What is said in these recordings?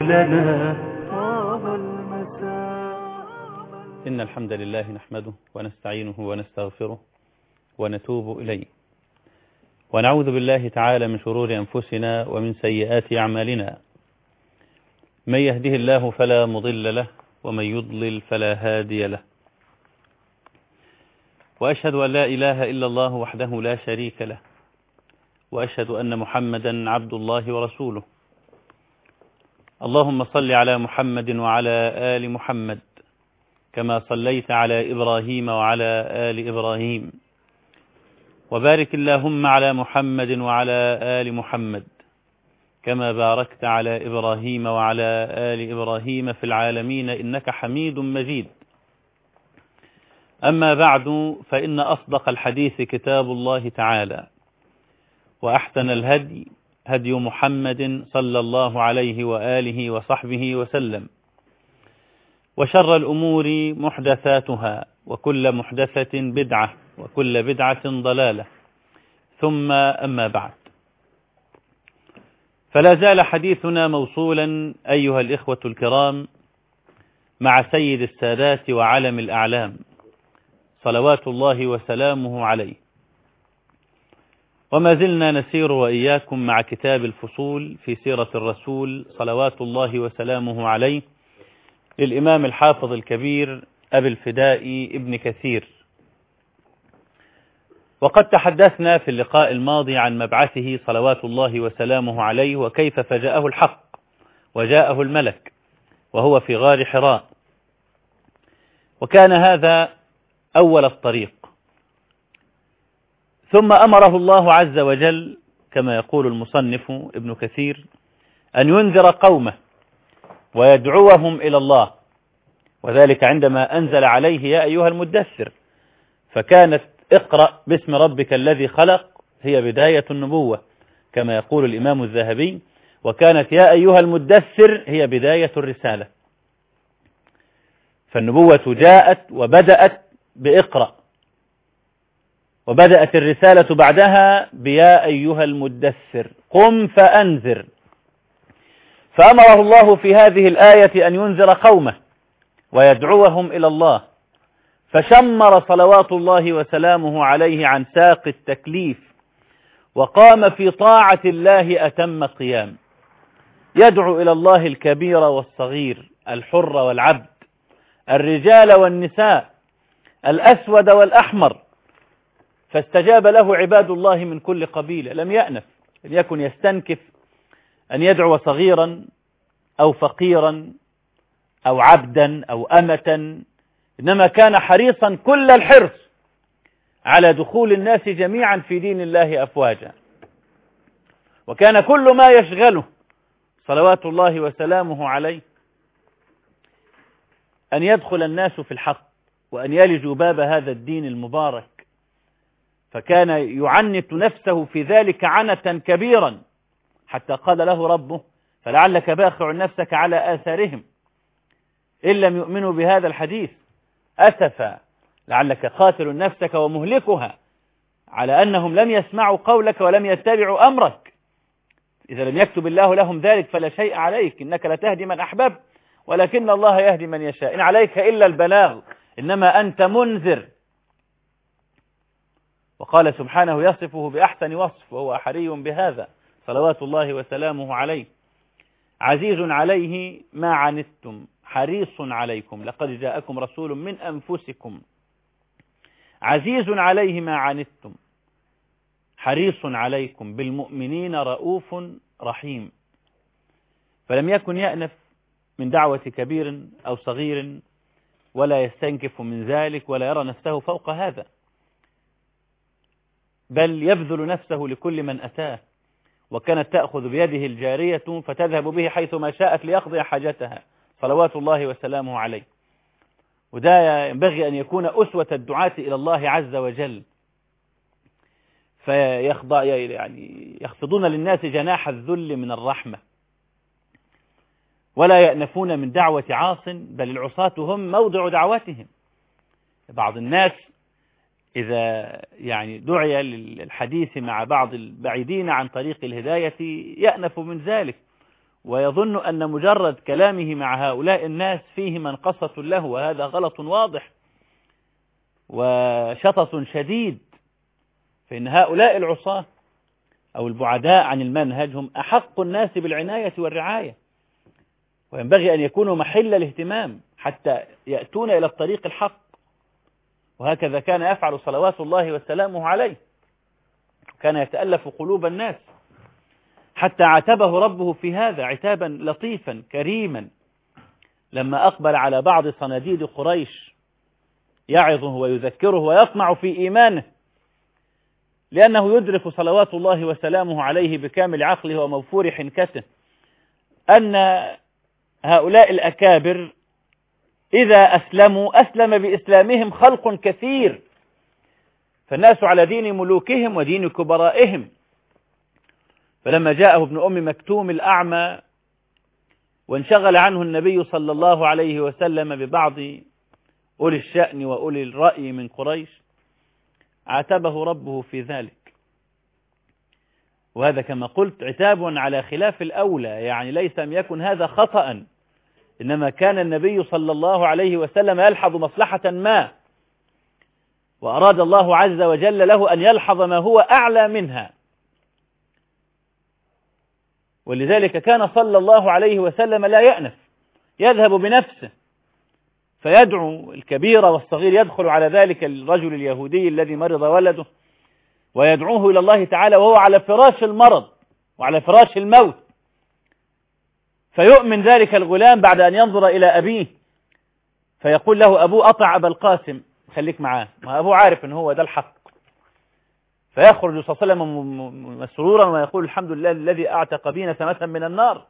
لنا طاب المساء. إن الحمد لله نحمده ونستعينه ونستغفره ونتوب إليه، ونعوذ بالله تعالى من شرور أنفسنا ومن سيئات أعمالنا. من يهده الله فلا مضل له ومن يضلل فلا هادي له، وأشهد أن لا إله إلا الله وحده لا شريك له، وأشهد أن محمدا عبد الله ورسوله. اللهم صل على محمد وعلى آل محمد كما صليت على إبراهيم وعلى آل إبراهيم، وبارك اللهم على محمد وعلى آل محمد كما باركت على إبراهيم وعلى آل إبراهيم في العالمين إنك حميد مجيد. أما بعد، فإن أصدق الحديث كتاب الله تعالى، وأحسن الهدي هدي محمد صلى الله عليه وآله وصحبه وسلم، وشر الأمور محدثاتها، وكل محدثة بدعة، وكل بدعة ضلالة، ثم أما بعد. فلا زال حديثنا موصولا أيها الإخوة الكرام مع سيد السادات وعلم الأعلام صلوات الله وسلامه عليه، وما زلنا نسير وإياكم مع كتاب الفصول في سيرة الرسول صلوات الله وسلامه عليه للإمام الحافظ الكبير أبي الفداء ابن كثير. وقد تحدثنا في اللقاء الماضي عن مبعثه صلوات الله وسلامه عليه، وكيف فجأه الحق وجاءه الملك وهو في غار حراء، وكان هذا أول الطريق. ثم أمره الله عز وجل كما يقول المصنف ابن كثير أن ينذر قومه ويدعوهم إلى الله، وذلك عندما أنزل عليه يا أيها المدثر، فكانت اقرأ باسم ربك الذي خلق هي بداية النبوة كما يقول الإمام الذهبي، وكانت يا أيها المدثر هي بداية الرسالة. فالنبوة جاءت وبدأت بإقرأ، وبدأت الرسالة بعدها بيا أيها المدثر قم فأنذر. فأمره الله في هذه الآية أن ينذر قومه ويدعوهم إلى الله، فشمر صلوات الله وسلامه عليه عن ساق التكليف، وقام في طاعة الله أتم قيام، يدعو إلى الله الكبير والصغير، الحر والعبد، الرجال والنساء، الأسود والأحمر. فاستجاب له عباد الله من كل قبيلة، لم يأنف، لم يكن يستنكف أن يدعو صغيرا أو فقيرا أو عبدا أو أمة، إنما كان حريصا كل الحرص على دخول الناس جميعا في دين الله أفواجا. وكان كل ما يشغله صلوات الله وسلامه عليه أن يدخل الناس في الحق وأن يلجوا باب هذا الدين المبارك، فكان يعنت نفسه في ذلك عنتا كبيرا، حتى قال له ربه فلعلك باخع نفسك على آثارهم إن لم يؤمنوا بهذا الحديث، أسفا لعلك قاتل نفسك ومهلكها على أنهم لم يسمعوا قولك ولم يتبعوا أمرك. إذا لم يكتب الله لهم ذلك فلا شيء عليك، إنك لتهدي من أحببت ولكن الله يهدي من يشاء، إن عليك إلا البلاغ إنما أنت منذر. وقال سبحانه يصفه بأحسن وصف وهو حري بهذا صلوات الله وسلامه عليه: عزيز عليه ما عنتم حريص عليكم لقد جاءكم رسول من أنفسكم عزيز عليه ما عنتم حريص عليكم بالمؤمنين رؤوف رحيم. فلم يكن يأنف من دعوة كبير أو صغير، ولا يستنكف من ذلك، ولا يرى نفسه فوق هذا، بل يبذل نفسه لكل من أتاه. وكانت تأخذ بيده الجارية فتذهب به حيث ما شاءت ليقضي حاجتها صلوات الله وسلامه عليه. وده ينبغي أن يكون أسوة الدعاة إلى الله عز وجل، يخفضون للناس جناح الذل من الرحمة، ولا يأنفون من دعوة عاص، بل العصاة هم موضع دعوتهم. بعض الناس إذا دعي للحديث مع بعض البعيدين عن طريق الهداية يأنف من ذلك، ويظن أن مجرد كلامه مع هؤلاء الناس فيه منقصة له، وهذا غلط واضح وشطط شديد. فإن هؤلاء العصاة أو البعداء عن المنهج هم أحق الناس بالعناية والرعاية، وينبغي أن يكونوا محل الاهتمام حتى يأتون إلى الطريق الحق. وهكذا كان يفعل صلوات الله وسلامه عليه، كان يتألف قلوب الناس، حتى عاتبه ربه في هذا عتابا لطيفا كريما لما أقبل على بعض صناديد قريش يعظه ويذكره ويطمع في إيمانه، لأنه يدرك صلوات الله وسلامه عليه بكامل عقله وموفور حنكته أن هؤلاء الأكابر إذا أسلموا أسلم بإسلامهم خلق كثير، فالناس على دين ملوكهم ودين كبرائهم. فلما جاءه ابن أم مكتوم الأعمى وانشغل عنه النبي صلى الله عليه وسلم ببعض أولي الشأن وأولي الرأي من قريش عاتبه ربه في ذلك. وهذا كما قلت عتاب على خلاف الأولى، يعني ليس لم يكن هذا خطأ، إنما كان النبي صلى الله عليه وسلم يلحظ مصلحة ما، وأراد الله عز وجل له أن يلحظ ما هو أعلى منها. ولذلك كان صلى الله عليه وسلم لا يأنف، يذهب بنفسه فيدعو الكبير والصغير، يدخل على ذلك الرجل اليهودي الذي مرض ولده ويدعوه إلى الله تعالى وهو على فراش المرض وعلى فراش الموت، فيؤمن ذلك الغلام بعد أن ينظر إلى أبيه فيقول له أبوه أطع أبا القاسم، خليك معاه، ما أبوه عارف أن هو ده الحق. فيخرج صلى الله عليه وسلم مسرورا ويقول الحمد لله الذي أعتق بي نسمة من النار.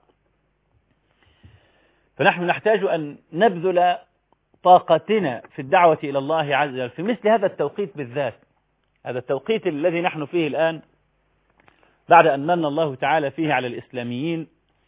فنحن نحتاج أن نبذل طاقتنا في الدعوة إلى الله عز وجل في مثل هذا التوقيت بالذات، هذا التوقيت الذي نحن فيه الآن بعد أن من الله تعالى فيه على الإسلاميين،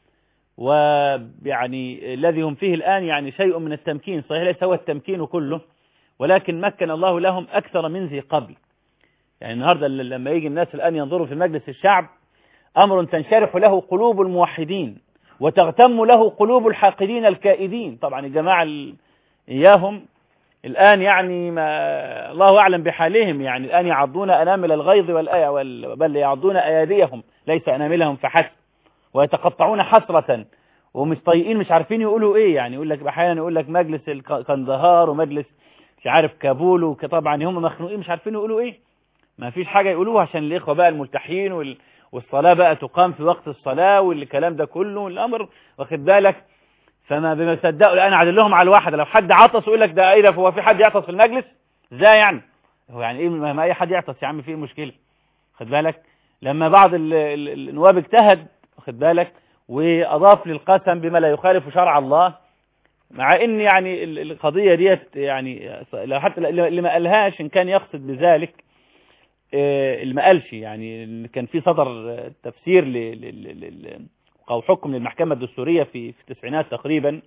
ويعني الذي هم فيه الآن يعني شيء من التمكين، صحيح ليس هو التمكين كله، ولكن مكن الله لهم أكثر من ذي قبل. يعني النهاردة لما يجي الناس الآن ينظروا في مجلس الشعب أمر تنشرح له قلوب الموحدين وتغتم له قلوب الحاقدين الكائدين. طبعا الجماعة إياهم الآن يعني ما الله أعلم بحالهم، يعني الآن يعضون أنامل الغيظ بل يعضون أياديهم ليس أناملهم فحسب، ويتقطعون حسرة ومش طايقين مش عارفين يقولوا إيه. يعني يقول لك أحيانا يقول لك مجلس القندهار ومجلس مش عارف كابول، وطبعا هم مخنوقين مش عارفين يقولوا إيه، ما فيش حاجة يقولوها عشان الإخوة بقى الملتحين والصلاة بقى تقام في وقت الصلاة والكلام ده كله الأمر واخد بالك. فما بمصدقوا الآن عدل لهم على الواحد، لو حد عطس يقول لك ده إيه ده، هو في حد يعطس في المجلس؟ إزاي يعني؟ هو يعني إيه ما أي حد يعطس يا عم، في مشكلة؟ واخد بالك. لما بعض النواب اجتهد واخد بالك وأضاف للقسم بما لا يخالف شرع الله، مع إن يعني القضية ديت يعني حتى اللي ما قالهاش إن كان يقصد بذلك اللي ما قالش، يعني كان في صدر تفسير أو حكم للمحكمة الدستورية في التسعينات تقريبا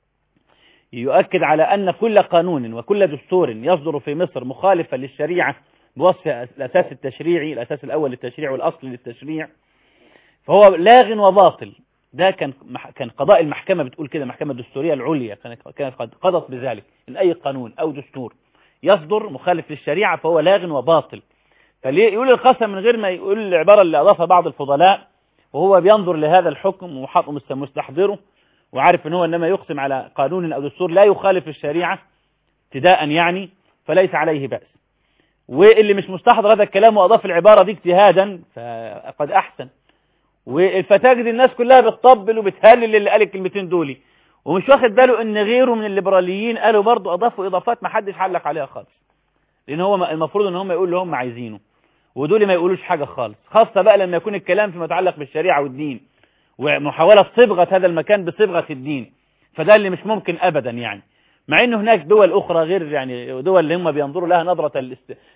يؤكد على أن كل قانون وكل دستور يصدر في مصر مخالفا للشريعة بوصف الأساس التشريعي، الأساس الأول للتشريع والأصل للتشريع، فهو لاغ وباطل. ده كان قضاء المحكمة بتقول كده، المحكمة الدستورية العليا كانت قضت بذلك، إن أي قانون أو دستور يصدر مخالف للشريعة فهو لاغ وباطل. فليه يقول القسم من غير ما يقول العبارة اللي أضافها بعض الفضلاء وهو بينظر لهذا الحكم ومستحضره وعارف ان هو انما يقسم على قانون او دستور لا يخالف الشريعة ابتداء يعني فليس عليه بأس. واللي مش مستحضر هذا الكلام واضاف العبارة دي اجتهادا فقد احسن. فتجد الناس كلها بتطبل وبتهلل اللي قال الكلمتين دولي، ومش واخد باله ان غيره من الليبراليين قالوا برضو اضافوا اضافات ما حدش علق عليها خالص، لان هو المفروض ان هم يقولوا اللي هم عايزينه ودول ما يقولوش حاجة خالص، خاصة بقى لما يكون الكلام فيما يتعلق بالشريعة والدين ومحاولة صبغة هذا المكان بصبغة الدين، فده اللي مش ممكن أبدا يعني. مع انه هناك دول أخرى غير يعني دول اللي هم بينظروا لها نظرة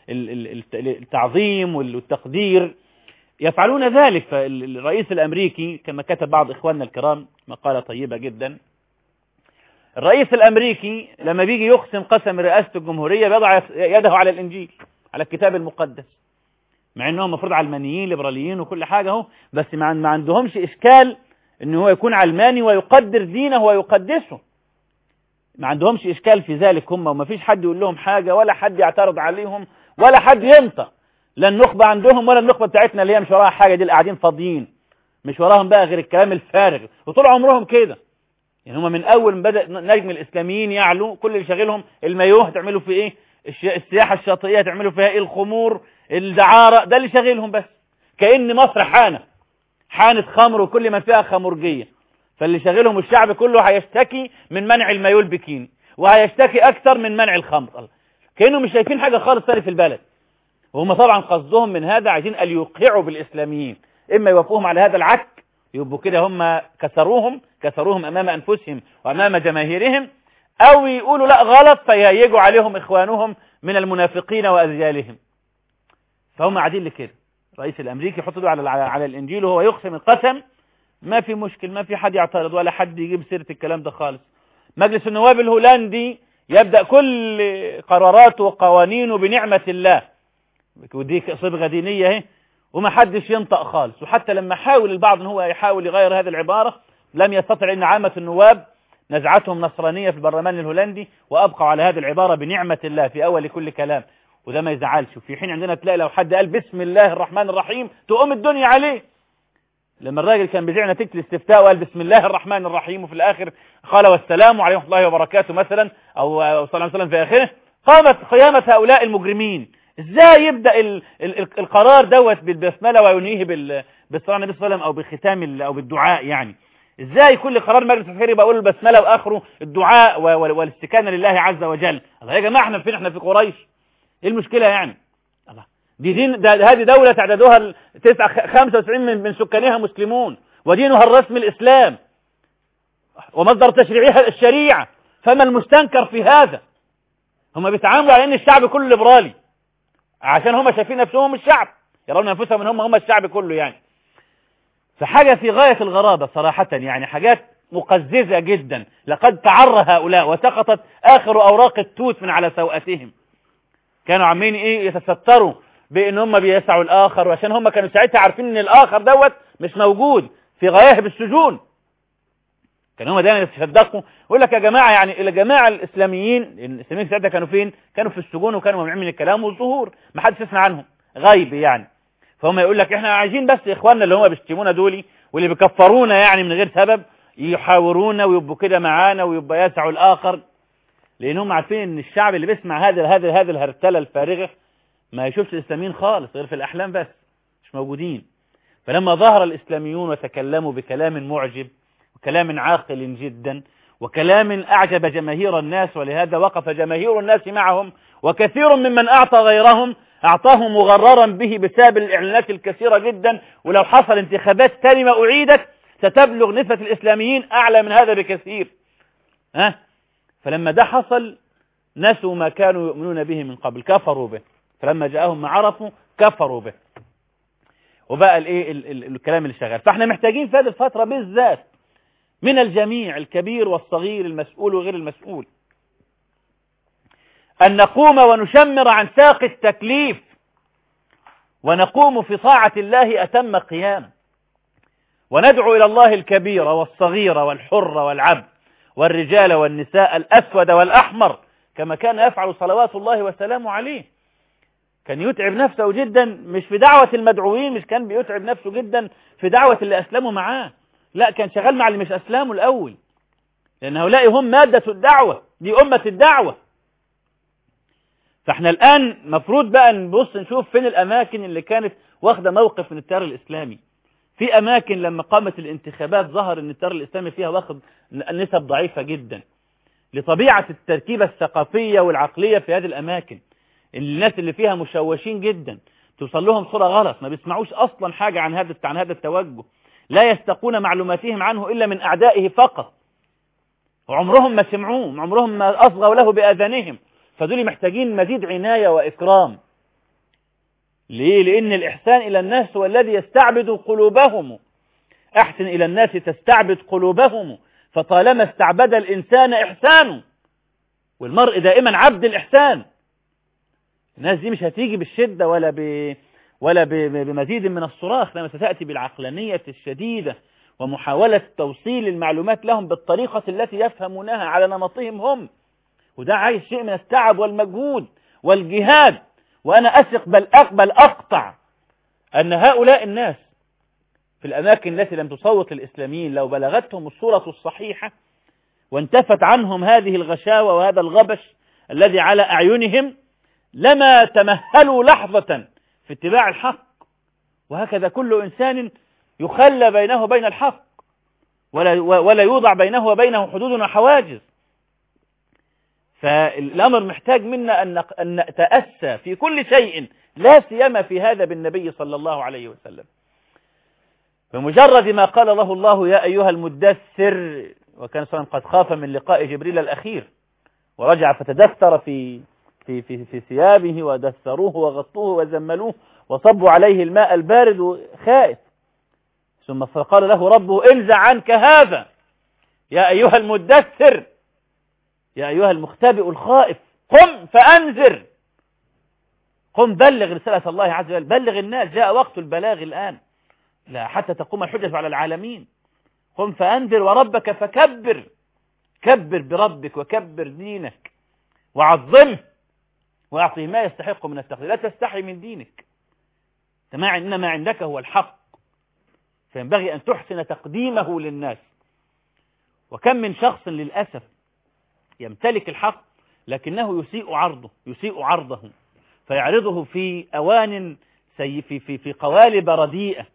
التعظيم والتقدير يفعلون ذلك. فالرئيس الأمريكي كما كتب بعض إخواننا الكرام مقالة طيبة جدا، الرئيس الأمريكي لما بيجي يقسم قسم رئاسة الجمهورية بيضع يده على الإنجيل، على الكتاب المقدس، مع انهم مفروض علمانيين ليبراليين وكل حاجة اهو، بس ما عندهمش اشكال إن هو يكون علماني ويقدر دينه ويقدسه. ما عندهمش إشكال في ذلك هم، وما فيش حد يقول لهم حاجة ولا حد يعترض عليهم ولا حد ينطق، لا النخبة عندهم ولا النخبة بتاعتنا اللي هي مش وراها حاجة، دي اللي قاعدين فاضيين مش وراهم بقى غير الكلام الفارغ، وطول عمرهم كده. يعني هم من أول ما بدأ نجم الإسلاميين يعلو كل اللي شاغلهم المايوه هتعملوا في إيه، السياحة الشاطئية هتعملوا فيها إيه، الخمور، الدعارة، ده اللي شاغلهم بس. كأن مصر حانة خمر وكل من فيها خمرجية، فاللي شاغلهم الشعب كله هيشتكي من منع المايوه البكيني وهيشتكي أكثر من منع الخمر، كأنهم مش شايفين حاجة خالص ثاني في البلد. وهم طبعا قصدهم من هذا عايزين أن يوقعوا بالإسلاميين، إما يوافقوهم على هذا العك يبقوا كده هم كسروهم أمام أنفسهم وأمام جماهيرهم، أو يقولوا لا غلط فيهيجوا عليهم إخوانهم من المنافقين وأذيالهم. فهم قاعدين لكده. الرئيس الأمريكي يحط له على الإنجيل وهو يقسم القسم، ما في مشكل، ما في حد يعترض ولا حد يجيب سيرة الكلام ده خالص. مجلس النواب الهولندي يبدأ كل قراراته وقوانينه بنعمة الله، ودي صبغة دينية اهي، وما حدش ينطق خالص. وحتى لما حاول البعض ان هو يحاول يغير هذه العبارة لم يستطع، ان عامة النواب نزعتهم نصرانية في البرلمان الهولندي وابقوا على هذه العبارة بنعمة الله في اول كل كلام، وده ما يزعلش. وفي حين عندنا تلاقي لو حد قال بسم الله الرحمن الرحيم تقوم الدنيا عليه. لما الراجل كان بيذيع نتيجة الاستفتاء وقال بسم الله الرحمن الرحيم وفي الاخر قال والسلام عليكم ورحمة الله وبركاته مثلا او صلى الله عليه وسلم في اخره، قامت قيامة هؤلاء المجرمين. ازاي يبدأ القرار دوت بالبسملة وينهيه بالصلاة على النبي صلى الله عليه وسلم او بختام او بالدعاء؟ يعني ازاي كل قرار مجلس الخير يبقى يقول البسملة واخره الدعاء والاستكانة لله عز وجل؟ الله يا جماعة احنا فين؟ احنا في قريش، ايه المشكلة يعني؟ الله، دي دين، هذه دولة تعدادها 95 من سكانها مسلمون ودينها الرسمي الإسلام ومصدر تشريعها الشريعة، فما المستنكر في هذا؟ هم بيتعاملوا على ان الشعب كله ليبرالي عشان هم شايفين نفسهم الشعب، يرون انفسهم ان هم الشعب كله يعني. فحاجة في غاية الغرابة صراحة، يعني حاجات مقززة جدا. لقد تعرى هؤلاء وسقطت آخر أوراق التوت من على سوءتهم. كانوا عاملين ايه؟ يتستروا بان هم بيسعوا الاخر، وعشان هم كانوا ساعتها عارفين ان الاخر دوت مش موجود في غياهب السجون. كانوا هم دايما يتصدقوا يقول لك يا جماعه، يعني الجماعه الاسلاميين ساعتها كانوا فين؟ كانوا في السجون وكانوا ممنوعين من الكلام والظهور، ما حدش يسمع عنهم، غيب يعني. فهم يقول لك احنا عايزين بس اخواننا اللي هم بيشتمونا دولي واللي بيكفرونا يعني من غير سبب يحاورونا ويبقوا كده معانا ويبقى يسعوا الاخر، لانهم عارفين ان الشعب اللي بيسمع هذا الهرتله الفارغه ما يشوفش الإسلاميين خالص غير في الأحلام بس، مش موجودين. فلما ظهر الإسلاميون وتكلموا بكلام معجب وكلام عاقل جدا وكلام أعجب جماهير الناس، ولهذا وقف جماهير الناس معهم، وكثير ممن أعطى غيرهم أعطاه مغررا به بسبب الإعلانات الكثيرة جدا. ولو حصل انتخابات ثانية أعيدت ستبلغ نسبة الإسلاميين أعلى من هذا بكثير. فلما ده حصل نسوا ما كانوا يؤمنون به من قبل، كفروا به، فلما جاءهم ما عرفوا كفروا به، وبقى الكلام اللي شغال. فاحنا محتاجين في هذه الفترة بالذات من الجميع، الكبير والصغير، المسؤول وغير المسؤول، أن نقوم ونشمر عن ساق التكليف ونقوم في طاعة الله أتم قيام، وندعو إلى الله الكبير والصغير والحر والعبد والرجال والنساء الأسود والأحمر، كما كان يفعل صلوات الله وسلامه عليه. كان يتعب نفسه جدا مش في دعوة المدعوين، مش كان بيتعب نفسه جدا في دعوة اللي أسلموا معاه، لا كان شغال مع اللي مش أسلموا الأول، لأن هؤلاء هم مادة الدعوة، دي أمة الدعوة. فاحنا الآن مفروض بقى نبص نشوف فين الأماكن اللي كانت واخدة موقف من التيار الإسلامي. في أماكن لما قامت الانتخابات ظهر أن التيار الإسلامي فيها واخد نسب ضعيفة جدا لطبيعة التركيبة الثقافية والعقلية في هذه الأماكن. الناس اللي فيها مشوشين جدا، توصل لهم صورة غلط، ما بيسمعوش أصلا حاجة عن هذا التوجه، لا يستقون معلوماتهم عنه إلا من أعدائه فقط، وعمرهم ما سمعوه، عمرهم ما أصغوا له بآذانهم. فدول محتاجين مزيد عناية وإكرام. ليه؟ لأن الإحسان إلى الناس هو الذي يستعبد قلوبهم. أحسن إلى الناس تستعبد قلوبهم، فطالما استعبد الإنسان إحسانه، والمرء دائما عبد الإحسان. الناس دي مش هتيجي بالشدة ولا بمزيد من الصراخ، لما ستأتي بالعقلانية الشديدة ومحاولة توصيل المعلومات لهم بالطريقة التي يفهمونها على نمطهم هم، وده عايز شيء من التعب والمجهود والجهاد. وأنا أثق بل أقطع أن هؤلاء الناس في الأماكن التي لم تصوت الإسلاميين لو بلغتهم الصورة الصحيحة وانتفت عنهم هذه الغشاوة وهذا الغبش الذي على أعينهم لما تمهلوا لحظة في اتباع الحق. وهكذا كل إنسان يخلى بينه وبين الحق، ولا يوضع بينه وبينه حدود وحواجز. فالأمر محتاج منا أن نتأسى في كل شيء، لا سيما في هذا بالنبي صلى الله عليه وسلم. بمجرد ما قال له الله يا أيها المدثر، وكان صلى الله عليه وسلم قد خاف من لقاء جبريل الأخير ورجع فتدثر في ثيابه ودثروه وغطوه وزملوه وصبوا عليه الماء البارد خائف، ثم فقال له ربه انزع عنك هذا يا أيها المدثر يا أيها المختبئ الخائف قم فأنذر، قم بلغ رسالة الله عز وجل، بلغ الناس، جاء وقت البلاغ الآن، لا حتى تقوم الحجة على العالمين. قم فأنذر وربك فكبر، كبر بربك وكبر دينك وعظمه وأعطيه ما يستحق من التقدير، لا تستحي من دينك، إنما عندك هو الحق، فينبغي أن تحسن تقديمه للناس. وكم من شخص للأسف يمتلك الحق لكنه يسيء عرضه فيعرضه في أوان في قوالب رديئة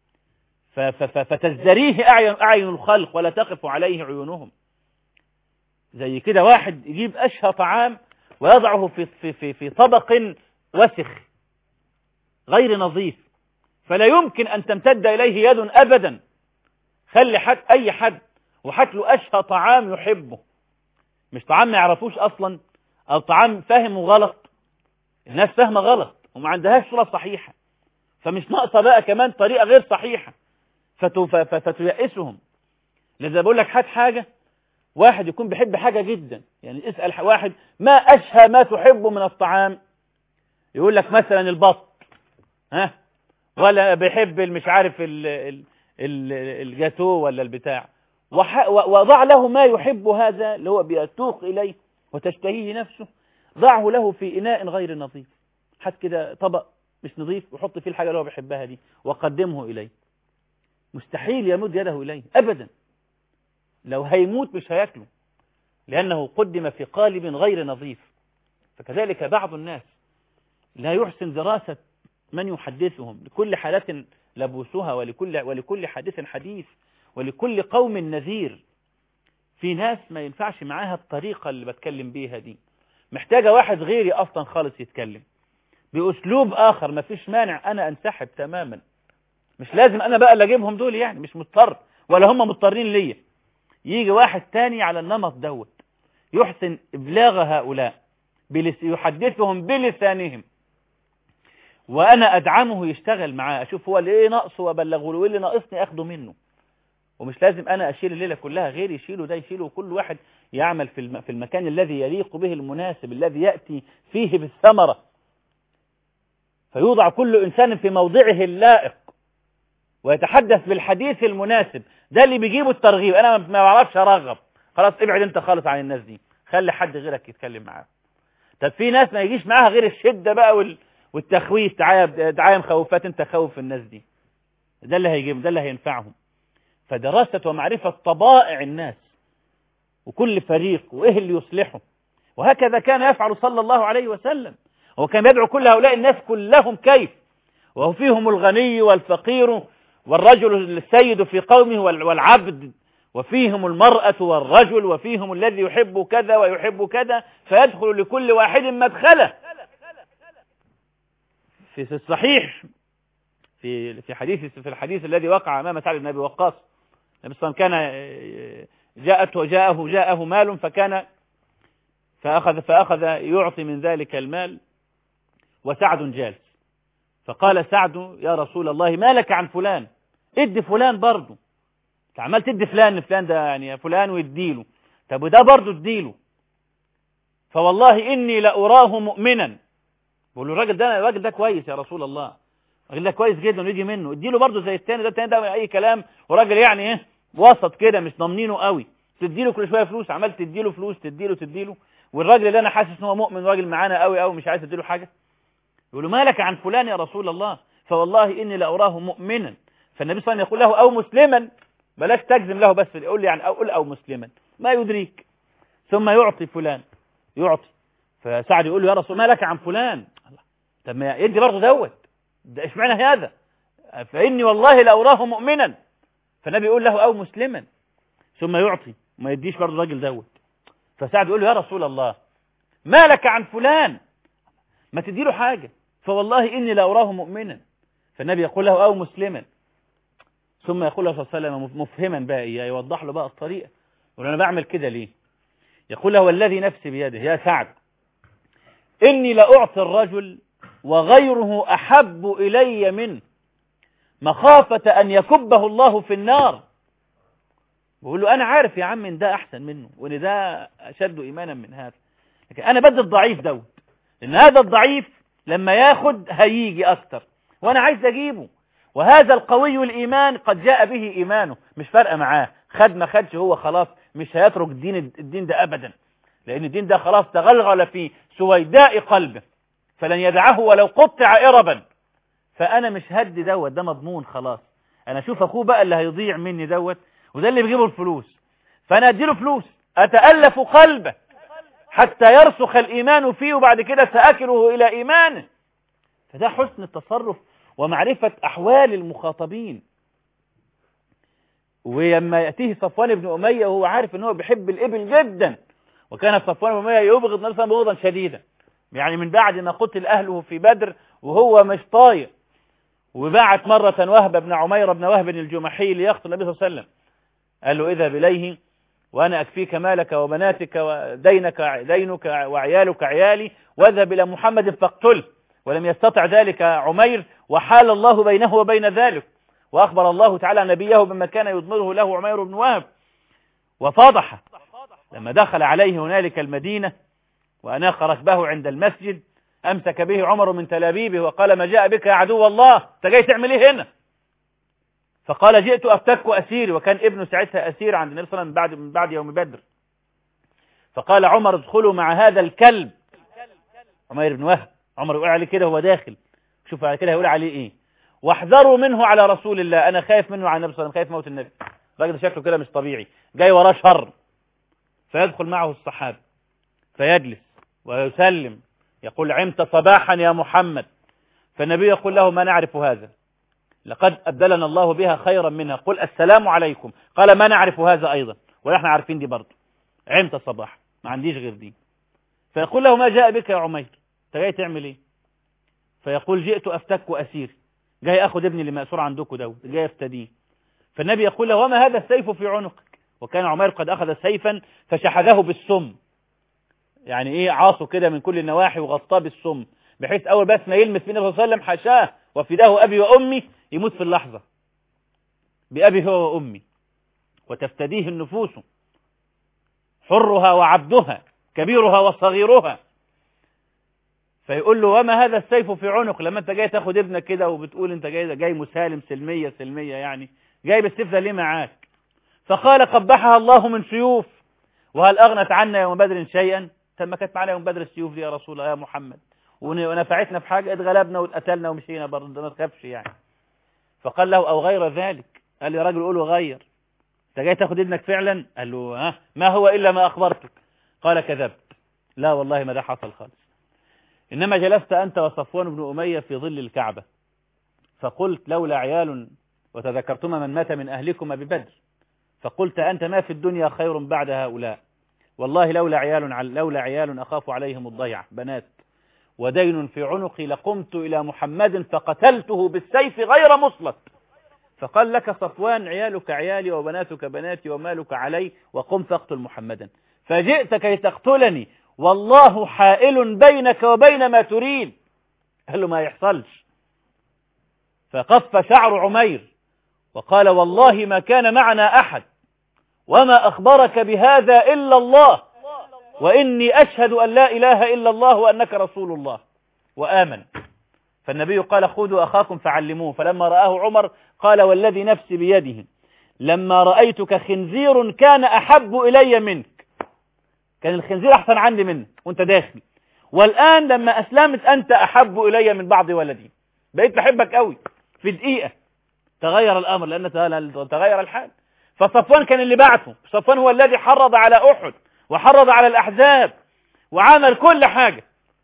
فتزدريه أعين الخلق ولا تقف عليه عيونهم. زي كده واحد يجيب أشهى طعام ويضعه في طبق وسخ غير نظيف، فلا يمكن أن تمتد إليه يد أبدا. خلي أي حد وحط له أشهى طعام يحبه، مش طعام ما يعرفوش أصلا، أو طعام فاهمه غلط، الناس فاهمة غلط وما عندهاش صورة صحيحة، فمش ناقصة بقى كمان طريقة غير صحيحة فتيأسهم. لذا بقول لك حاجة، واحد يكون بيحب حاجة جدا، يعني اسأل واحد ما أشهى ما تحبه من الطعام، يقول لك مثلا البط، ولا بيحب مش عارف الجاتو ولا البتاع، وضع له ما يحب هذا اللي هو بيتوق إليه وتشتهيه نفسه، ضعه له في إناء غير نظيف، حط كده طبق مش نظيف وحط فيه الحاجة اللي هو بيحبها دي وقدمه إليه، مستحيل يمد يده إليه أبدا، لو هيموت مش هياكله لأنه قدم في قالب غير نظيف. فكذلك بعض الناس لا يحسن دراسة من يحدثهم، لكل حالة لبوسها ولكل حادث حديث ولكل قوم نذير. في ناس ما ينفعش معاها الطريقة اللي بتكلم بيها دي، محتاجة واحد غيري أصلا خالص يتكلم بأسلوب آخر، ما فيش مانع أنا أنسحب تماما، مش لازم أنا بقى اللي أجيبهم دول، يعني مش مضطر ولا هم مضطرين ليا، يجي واحد تاني على النمط دوت يحسن إبلاغ هؤلاء يحدثهم بلسانهم، وأنا أدعمه يشتغل معاه، أشوف هو اللي إيه ناقصه وأبلغه له، واللي ناقصني أخده منه، ومش لازم أنا أشيل الليلة كلها، غير يشيله ده يشيله، وكل واحد يعمل في المكان الذي يليق به المناسب الذي يأتي فيه بالثمرة، فيوضع كل إنسان في موضعه اللائق ويتحدث بالحديث المناسب. ده اللي بيجيبه الترغيب، أنا ما بعرفش أرغب، خلاص ابعد أنت خالص عن الناس دي، خلي حد غيرك يتكلم معاه. طب في ناس ما يجيش معاها غير الشدة بقى والتخويف، دعاية مخوفات، أنت خوف الناس دي، ده اللي هيجيب، ده اللي هينفعهم. فدراسة ومعرفة طبائع الناس وكل فريق وإيه اللي يصلحه، وهكذا كان يفعل صلى الله عليه وسلم. هو كان يدعو كل هؤلاء الناس كلهم كيف، وهو فيهم الغني والفقير والرجل السيد في قومه والعبد، وفيهم المرأة والرجل، وفيهم الذي يحب كذا ويحب كذا، فيدخل لكل واحد مدخله. في الصحيح في الحديث الذي وقع أمام سعد بن أبي وقاص، النبي صلى الله عليه وسلم كان جاءه مال فأخذ يعطي من ذلك المال، وسعد جالس، فقال سعد يا رسول الله ما لك عن فلان، ادي فلان برضه، عمال تدي فلان ده يعني فلان ويديله، طب وده برضه اديله، فوالله إني لأراه مؤمنا، بقول له الراجل ده كويس يا رسول الله، قال لك كويس جدا ويجي منه، اديله برضه زي التاني ده. التاني ده اي كلام، وراجل يعني ايه وسط كده مش ضامنينه قوي، تديله كل شويه فلوس، عمال تديله فلوس، تديله. والراجل اللي انا حاسس ان هو مؤمن راجل معانا قوي قوي مش عايز اديله حاجه. يقول له مالك عن فلان يا رسول الله؟ فوالله اني لاراه مؤمنا. فالنبي صلى الله عليه وسلم يقول له او مسلما، بلاش تجزم له، بس يقول لي يعني او مسلما ما يدريك. ثم يعطي فلان، يعطي. فسعد يقول له يا رسول ما لك عن فلان؟ طب ما يدي برضه ده اشمعنى هذا؟ فاني والله لاراه مؤمنا. فالنبي يقول له او مسلما، ثم يعطي ما يديش برضه الراجل فسعد يقول له يا رسول الله ما لك عن فلان؟ ما تدي له حاجه. فوالله اني لاراه مؤمنا. فالنبي يقول له او مسلما، ثم يقول له صلى الله عليه وسلم مفهما بقى اياه، يوضح له بقى الطريقه. يقول انا بعمل كده ليه؟ يقول له والذي نفسي بيده يا سعد اني لاعطي الرجل وغيره احب الي منه مخافه ان يكبه الله في النار. بقول له انا عارف يا عم ان ده احسن منه وان ده اشد ايمانا من هذا، لكن انا بدي الضعيف دوت، لان هذا الضعيف لما ياخد هيجي اكتر وانا عايز اجيبه، وهذا القوي الايمان قد جاء به ايمانه، مش فارقه معاه خد ما خدش، هو خلاص مش هيترك الدين ده ابدا، لان الدين ده خلاص تغلغل في سويداء قلبه فلن يدعه ولو قطع إربا. فانا مش هدي ده مضمون خلاص. انا اشوف اخوه بقى اللي هيضيع مني وده اللي بيجيبه الفلوس، فانا اديله فلوس اتالف قلبه حتى يرسخ الايمان فيه، وبعد كده ساكله الى ايمانه. فده حسن التصرف ومعرفة احوال المخاطبين. ولما ياتيه صفوان بن اميه وهو عارف ان هو بيحب الابل جدا، وكان صفوان بن اميه يبغض نفسه بغضا شديدا، يعني من بعد ما قتل اهله في بدر وهو مش طايق، وبعت مرة وهب بن عمير بن وهب الجمحي ليقتل النبي صلى الله عليه وسلم، قال له اذهب اليه وانا اكفيك مالك وبناتك ودينك وعيالك عيالي، واذهب الى محمد فاقتله. ولم يستطع ذلك عمير، وحال الله بينه وبين ذلك، واخبر الله تعالى نبيه بما كان يضمره له عمير بن وهب، وفضح لما دخل عليه هنالك المدينة واناخ ركبه عند المسجد، امسك به عمر من تلابيبه وقال ما جاء بك يا عدو الله؟ انت جاي تعمل ايه هنا؟ فقال جئت افتك اسيري، وكان ابنه ساعتها اسير عند النبي صلى الله عليه وسلم من بعد يوم بدر. فقال عمر ادخلوا مع هذا الكلب عمير بن وهب، عمر يقول عليه كده هو داخل، شوف على كده هيقول عليه ايه، واحذروا منه على رسول الله، انا خايف منه على النبي صلى الله عليه وسلم، خايف موت النبي، الراجل شكله كده مش طبيعي، جاي وراه شر. فيدخل معه الصحابه فيجلس ويسلم، يقول عمت صباحا يا محمد. فالنبي يقول له ما نعرف هذا، لقد أبدلنا الله بها خيرا منها، قل السلام عليكم. قال ما نعرف هذا أيضا، ونحن عارفين دي برضه، عمت صباح ما عنديش غير دي. فيقول له ما جاء بك يا عمير؟ انت جاي تعمل ايه؟ فيقول جئت أفتك أسير، جاي أخذ ابني اللي مأسور عندكم ده، جاي أفتديه. فالنبي يقول له وما هذا السيف في عنقك؟ وكان عمير قد أخذ سيفا فشحذه بالسم، يعني ايه عاصه كده من كل النواحي وغطاه بالسم، بحيث اول بس ما يلمس في النبي صلى الله عليه وسلم حاشاه وفداه ابي وامي يموت في اللحظه، بابي هو وامي، وتفتديه النفوس حرها وعبدها كبيرها وصغيرها. فيقول له وما هذا السيف في عنق؟ لما انت جاي تاخد ابنك كده وبتقول انت جاي مسالم سلميه يعني، جاي بالسيف ده ليه معاك؟ فقال قبحها الله من سيوف، وهل اغنت عنا يوم بدر شيئا؟ ما كانت معنا يوم بدر السيوف دي يا رسول الله يا محمد، ونفعتنا في حاجه؟ اتغلبنا واتقتلنا ومشينا برضه، ما تخافش يعني. فقال له او غير ذلك؟ قال لي راجل قول له غير، انت جاي تاخد ابنك فعلا؟ قال له ما هو الا ما اخبرتك. قال كذبت، لا والله ما ده حصل خالص، انما جلست انت وصفوان بن اميه في ظل الكعبه فقلت لولا عيال، وتذكرتما من مات من اهلكما ببدر، فقلت انت ما في الدنيا خير بعد هؤلاء، والله لولا عيال أخاف عليهم الضيعة بنات ودين في عنقي لقمت إلى محمد فقتلته بالسيف غير مسلط. فقال لك صفوان عيالك عيالي وبناتك بناتي ومالك علي، وقم فاقتل محمدا، فجئت كي تقتلني والله حائل بينك وبين ما تريد. قال له ما يحصلش. فقف شعر عمير وقال والله ما كان معنا أحد وما أخبرك بهذا إلا الله، وإني أشهد أن لا إله إلا الله وأنك رسول الله، وآمن. فالنبي قال خذوا أخاكم فعلموه، فلما رآه عمر قال والذي نفسي بيده لما رأيتك خنزير كان أحب إلي منك، كان الخنزير أحسن عندي منك وانت داخل، والآن لما أسلمت أنت أحب إلي من بعض ولدي، بقيت بحبك قوي. في دقيقة تغير الأمر لأن تغير الحال. فصفوان كان اللي بعته، صفوان هو الذي حرض على أحد وحرض على الأحزاب وعمل كل حاجة،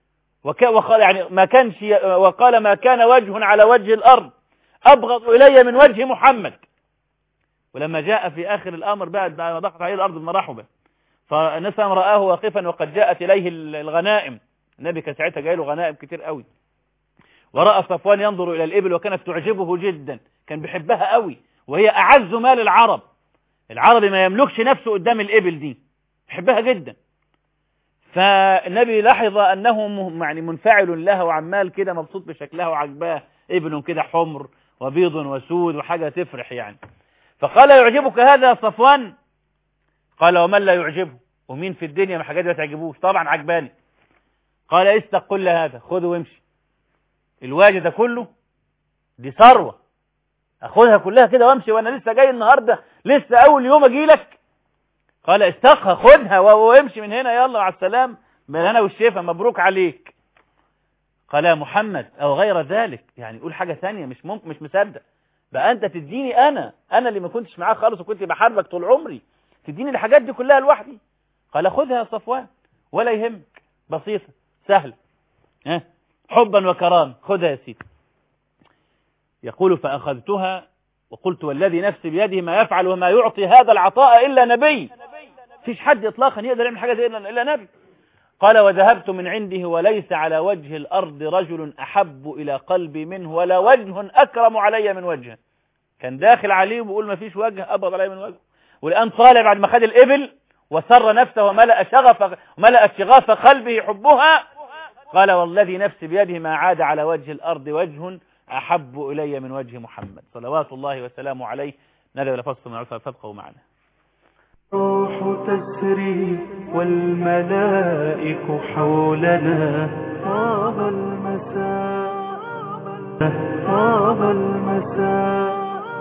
يعني ما كانش، وقال ما كان وجه على وجه الأرض أبغض إلي من وجه محمد. ولما جاء في آخر الأمر بعد ما ضغط عليه الأرض بمراحبه فنسم رآه واقفا وقد جاءت إليه الغنائم، النبي كان ساعتها جاي له غنائم كتير قوي، ورأى صفوان ينظر إلى الإبل وكانت تعجبه جدا، كان بيحبها قوي وهي أعز مال العرب، العربي ما يملكش نفسه قدام الإبل دي، بيحبها جدا. فالنبي لاحظ أنه يعني منفعل لها وعمال كده مبسوط بشكلها وعجباه، ابن كده حمر وبيض وسود وحاجة تفرح يعني. فقال يعجبك هذا يا صفوان؟ قال ومن لا يعجبه، ومين في الدنيا ما حاجات ما تعجبوش؟ طبعا عجباني. قال استق كل هذا، خذه وامشي، الواجه ده كله دي ثروة، اخدها كلها كده وامشي وانا لسه جاي النهارده، لسه اول يوم اجي لك. قال استقها، خدها وامشي من هنا، يلا على السلام، من هنا والشفا، مبروك عليك. قال يا محمد او غير ذلك، يعني قول حاجة ثانية، مش ممكن، مش مصدق بقى انت تديني انا اللي ما كنتش معاه خالص وكنت بحاربك طول عمري، تديني الحاجات دي كلها لوحدي؟ قال خذها يا صفوان ولا يهمك، بسيطة سهل، حبا وكرام، خذها يا سيدي. يقول فأخذتها وقلت والذي نفسي بيده ما يفعل وما يعطي هذا العطاء إلا نبي، فيش حد إطلاقا يقدر يعمل حاجة زي إلا نبي. قال وذهبت من عنده وليس على وجه الأرض رجل أحب إلى قلبي منه ولا وجه أكرم علي من وجهه. كان داخل عليه وبيقول ما فيش وجه أبغض علي من وجهه، والآن طالع بعد ما خد الإبل وسر نفسه وملأ شغاف قلبه حبها، قال والذي نفسي بيده ما عاد على وجه الأرض وجه أحب إلي من وجه محمد صلوات الله وسلامه عليه. نذهب إلى فصل من العرفة فابقوا معنا. روح تسري والملائك حولنا، طاب المساء طاب المساء.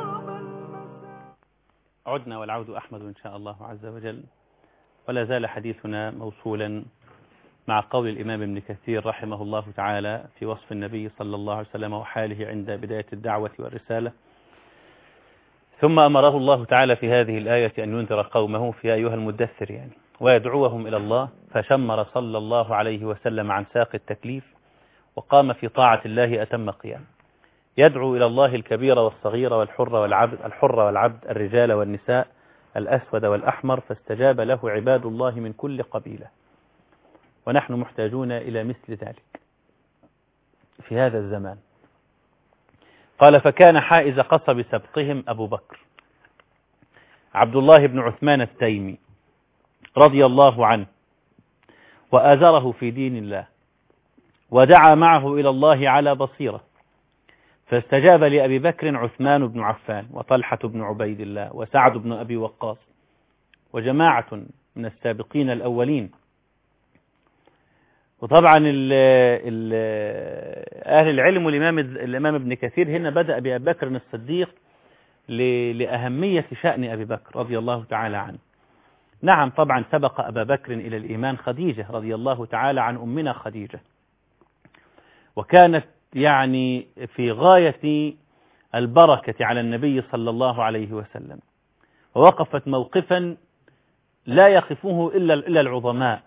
عدنا والعود أحمد إن شاء الله عز وجل، ولا زال حديثنا موصولا مع قول الإمام ابن كثير رحمه الله تعالى في وصف النبي صلى الله عليه وسلم وحاله عند بداية الدعوة والرسالة. ثم أمره الله تعالى في هذه الآية أن ينذر قومه في أيها المدثر يعني ويدعوهم إلى الله، فشمر صلى الله عليه وسلم عن ساق التكليف وقام في طاعة الله أتم قيام، يدعو إلى الله الكبير والصغير والحر والعبد الرجال والنساء الأسود والأحمر، فاستجاب له عباد الله من كل قبيلة، ونحن محتاجون إلى مثل ذلك في هذا الزمان. قال فكان حائز قصب سبقهم أبو بكر عبد الله بن عثمان التيمي رضي الله عنه، وآزره في دين الله ودعا معه إلى الله على بصيرة، فاستجاب لأبي بكر عثمان بن عفان وطلحة بن عبيد الله وسعد بن أبي وقاص وجماعة من السابقين الأولين. وطبعا أهل العلم والإمام ابن كثير هنا بدأ بأبي بكر الصديق لأهمية شأن أبي بكر رضي الله تعالى عنه. نعم طبعا سبق أبا بكر إلى الإيمان خديجة رضي الله تعالى عن أمنا خديجة، وكانت يعني في غاية البركة على النبي صلى الله عليه وسلم، ووقفت موقفا لا يقفه إلا العظماء،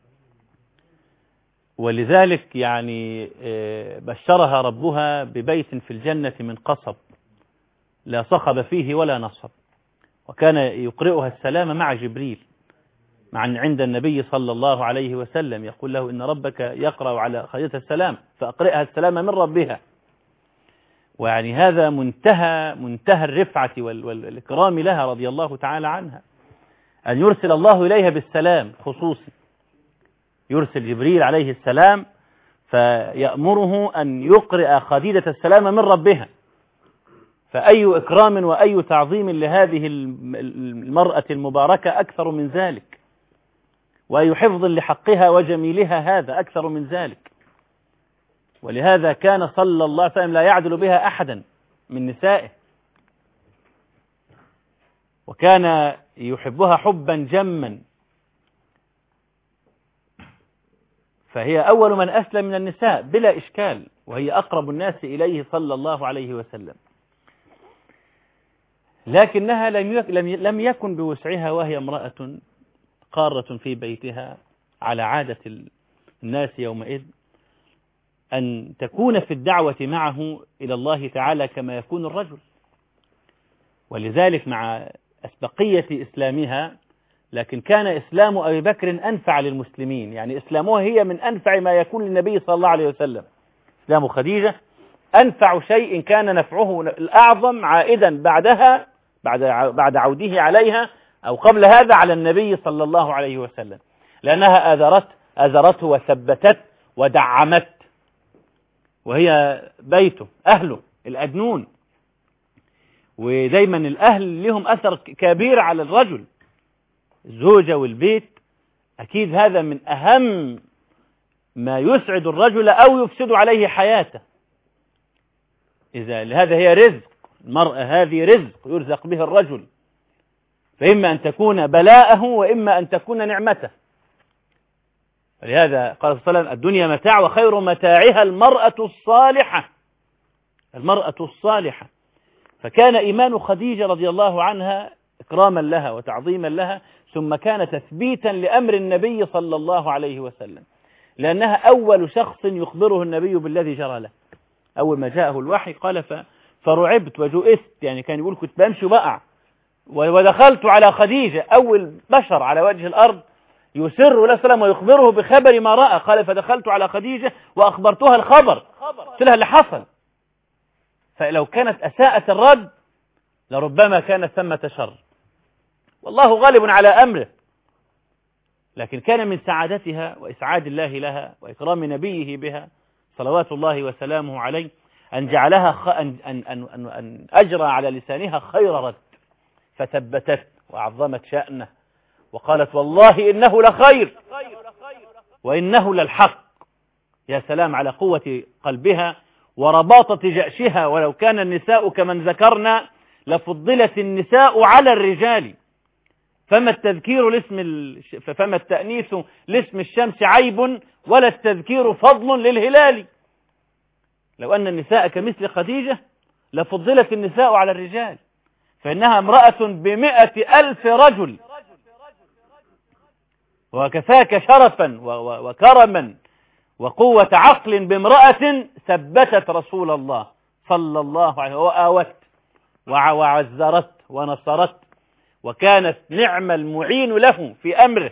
ولذلك يعني بشرها ربها ببيت في الجنة من قصب لا صخب فيه ولا نصب، وكان يقرئها السلام مع جبريل عند النبي صلى الله عليه وسلم، يقول له إن ربك يقرأ على خديجة السلام فأقرئها السلام من ربها. ويعني هذا منتهى الرفعة والإكرام لها رضي الله تعالى عنها، أن يرسل الله إليها بالسلام خصوصي، يرسل جبريل عليه السلام فيأمره أن يقرئ خديجة السلام من ربها. فأي إكرام وأي تعظيم لهذه المرأة المباركة أكثر من ذلك، وأي حفظ لحقها وجميلها هذا أكثر من ذلك. ولهذا كان صلى الله عليه وسلم لا يعدل بها أحدا من نسائه، وكان يحبها حبا جما، فهي أول من أسلم من النساء بلا إشكال، وهي أقرب الناس إليه صلى الله عليه وسلم. لكنها لم يكن بوسعها وهي امرأة قارة في بيتها على عادة الناس يومئذ أن تكون في الدعوة معه إلى الله تعالى كما يكون الرجل. ولذلك مع أسبقية إسلامها، لكن كان إسلام أبي بكر أنفع للمسلمين، يعني إسلامها هي من أنفع ما يكون للنبي صلى الله عليه وسلم. إسلام خديجة أنفع شيء كان نفعه الأعظم عائدا بعدها بعد عوده عليها أو قبل هذا على النبي صلى الله عليه وسلم، لأنها أذرته وثبتت ودعمت، وهي بيته أهله الأدنون، ودايما الأهل لهم أثر كبير على الرجل، الزوجة والبيت، أكيد هذا من أهم ما يسعد الرجل أو يفسد عليه حياته. لهذا هي رزق المرأة، هذه رزق يرزق به الرجل، فإما أن تكون بلاءه وإما أن تكون نعمته. ولهذا قال صلى الله عليه وسلم: الدنيا متاع وخير متاعها المرأة الصالحة. المرأة الصالحة. فكان إيمان خديجة رضي الله عنها إكراما لها وتعظيما لها، ثم كان تثبيتا لأمر النبي صلى الله عليه وسلم، لأنها أول شخص يخبره النبي بالذي جرى له. أول ما جاءه الوحي قال فرعبت وجؤست، يعني كان يقول كنت بمشي بقع، ودخلت على خديجة، أول بشر على وجه الأرض يسر له سلام ويخبره بخبر ما رأى. قال فدخلت على خديجة وأخبرتها الخبر، قلت لها اللي حصل. فلو كانت أساءت الرد لربما كان ثمة شر، والله غالب على أمره. لكن كان من سعادتها وإسعاد الله لها وإكرام نبيه بها صلوات الله وسلامه عليه أن جعلها أن أجرى على لسانها خير رد، فثبتت وعظمت شأنه وقالت: والله إنه لخير وإنه للحق. يا سلام على قوة قلبها ورباطة جأشها. ولو كان النساء كمن ذكرنا لفضلت النساء على الرجال، فما التأنيث لاسم الشمس عيب ولا التذكير فضل للهلال. لو أن النساء كمثل خديجة لفضلت النساء على الرجال، فإنها امرأة ب100,000 رجل، وكفاك شرفا وكرما وقوة عقل بامرأة ثبتت رسول الله صلى الله عليه وسلم وآوت وعزرت ونصرت، وكانت نعم المعين له في أمره.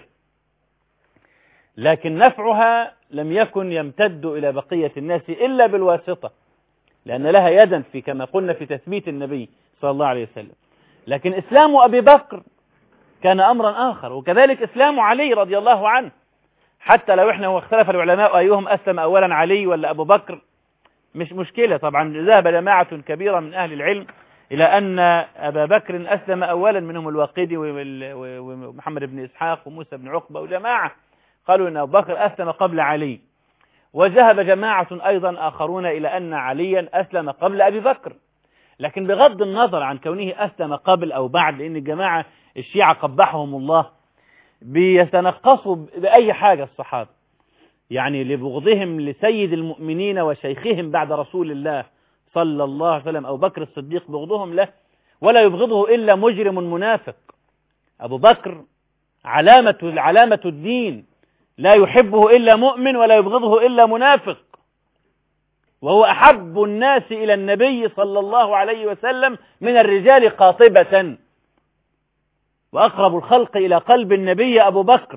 لكن نفعها لم يكن يمتد إلى بقية الناس إلا بالواسطة، لأن لها يدا في كما قلنا في تثبيت النبي صلى الله عليه وسلم. لكن إسلام أبي بكر كان أمرا آخر، وكذلك إسلام علي رضي الله عنه. حتى لو إحنا واختلف العلماء أيهم أسلم أولا، علي ولا أبو بكر، مش مشكلة. طبعا ذهب جماعة كبيرة من أهل العلم إلى أن أبا بكر أسلم أولا، منهم الواقدي ومحمد بن إسحاق وموسى بن عقبة وجماعة قالوا أن أبو بكر أسلم قبل علي. وذهب جماعة أيضا آخرون إلى أن عليا أسلم قبل أبي بكر. لكن بغض النظر عن كونه أسلم قبل أو بعد، لأن الجماعة الشيعة قبحهم الله بيتنقصوا بأي حاجة الصحابة، يعني لبغضهم لسيد المؤمنين وشيخهم بعد رسول الله صلى الله عليه وسلم أبو بكر الصديق، بغضهم له ولا يبغضه إلا مجرم منافق. أبو بكر علامة الدين، لا يحبه إلا مؤمن ولا يبغضه إلا منافق، وهو أحب الناس إلى النبي صلى الله عليه وسلم من الرجال قاطبة، وأقرب الخلق إلى قلب النبي أبو بكر.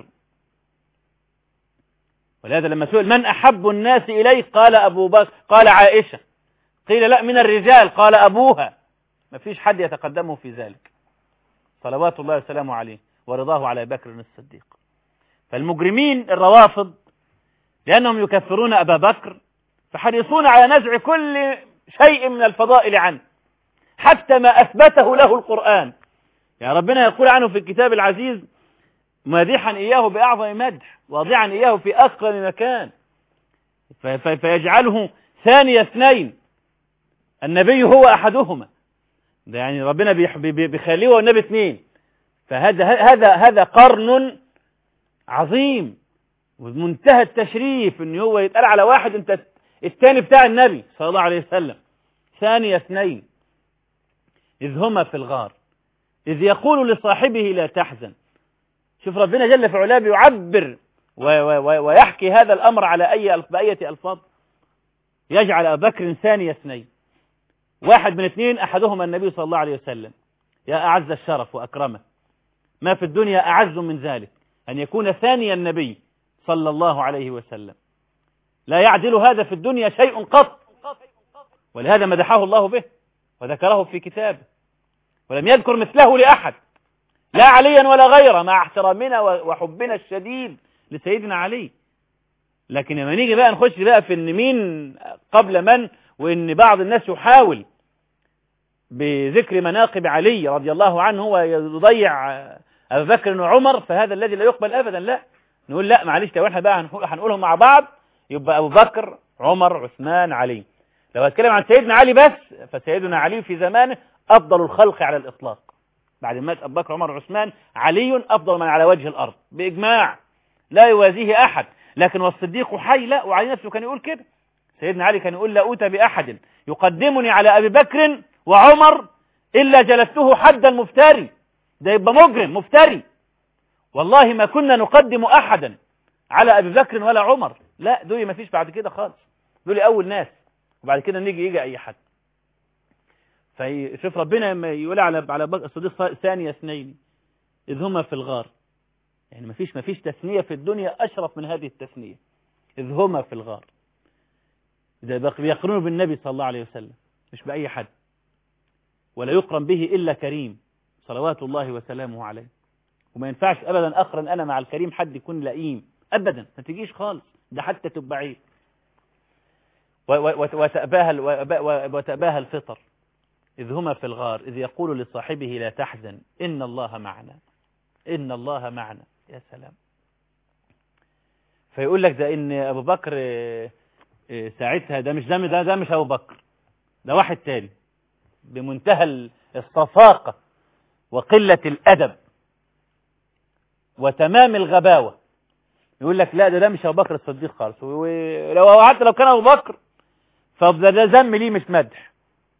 ولهذا لما سئل من أحب الناس إليه قال أبو بكر، قال عائشة. قيل لا من الرجال، قال أبوها. ما فيش حد يتقدمه في ذلك صلوات الله وسلامه عليه ورضاه على بكر الصديق. فالمجرمين الروافض لأنهم يكفرون أبا بكر فحريصون على نزع كل شيء من الفضائل عنه، حتى ما أثبته له القرآن. يعني ربنا يقول عنه في الكتاب العزيز مادحا إياه بأعظم مدح، واضعا إياه في أكرم مكان، فيجعله ثاني اثنين، النبي هو أحدهما. ده يعني ربنا بيخليه والنبي اثنين. فهذا قرن عظيم ومنتهى التشريف ان هو يتقال على واحد انت الثاني بتاع النبي صلى الله عليه وسلم. ثاني اثنين إذ هما في الغار إذ يقول لصاحبه لا تحزن. شوف ربنا جل في علاه بيعبر ويحكي هذا الأمر على بأية ألفاظ. يجعل أبا بكر ثاني اثنين، واحد من اثنين أحدهما النبي صلى الله عليه وسلم. يا أعز الشرف وأكرمه، ما في الدنيا أعز من ذلك أن يكون ثاني النبي صلى الله عليه وسلم. لا يعدل هذا في الدنيا شيء قط، ولهذا مدحه الله به وذكره في كتابه، ولم يذكر مثله لأحد، لا عليا ولا غيره، مع احترامنا وحبنا الشديد لسيدنا علي. لكن لما نيجي بقى نخش بقى في ان مين قبل من، وان بعض الناس يحاول بذكر مناقب علي رضي الله عنه ويضيع أبا بكر وعمر، فهذا الذي لا يقبل أبدا. لا، نقول لا معلش، لو احنا بقى هنقولهم مع بعض يبقى أبو بكر عمر عثمان علي. لو هتكلم عن سيدنا علي بس، فسيدنا علي في زمانه أفضل الخلق على الإطلاق. بعد ما مات أبو بكر عمر عثمان، علي أفضل من على وجه الأرض بإجماع، لا يوازيه أحد. لكن والصديق حي، لا، وعلي نفسه كان يقول كده. سيدنا علي كان يقول لا أوتى بأحد يقدمني على أبي بكر وعمر إلا جلسته حد المفتري. ده يبقى مجرم مفتري. والله ما كنا نقدم أحدا على أبي بكر ولا عمر، لا، دول ما فيش بعد كده خالص، دول أول ناس، وبعد كده يجي أي حد. فشوف ربنا لما يقول على بكر الصديق ثاني اثنين إذ هما في الغار، يعني ما فيش تثنية في الدنيا أشرف من هذه التثنية، إذ هما في الغار. ده بيقرنوا بالنبي صلى الله عليه وسلم، مش بأي حد، ولا يقرن به إلا كريم صلوات الله وسلامه عليه. وما ينفعش أبدا أقرن أنا مع الكريم حد يكون لئيم أبدا، ما تجيش خالص، ده حتى تبقى عيب. وتأباها الفطر. إذ هما في الغار إذ يقول لصاحبه لا تحزن إن الله معنا، إن الله معنا. يا سلام. فيقول لك ده إن أبو بكر ساعتها ده مش أبو بكر، ده واحد تاني بمنتهى الصفاقة وقلة الأدب وتمام الغباوة. يقول لك لا، ده مش أبو بكر الصديق خالص، حتى لو كان أبو بكر فده ذم ليه مش مدح.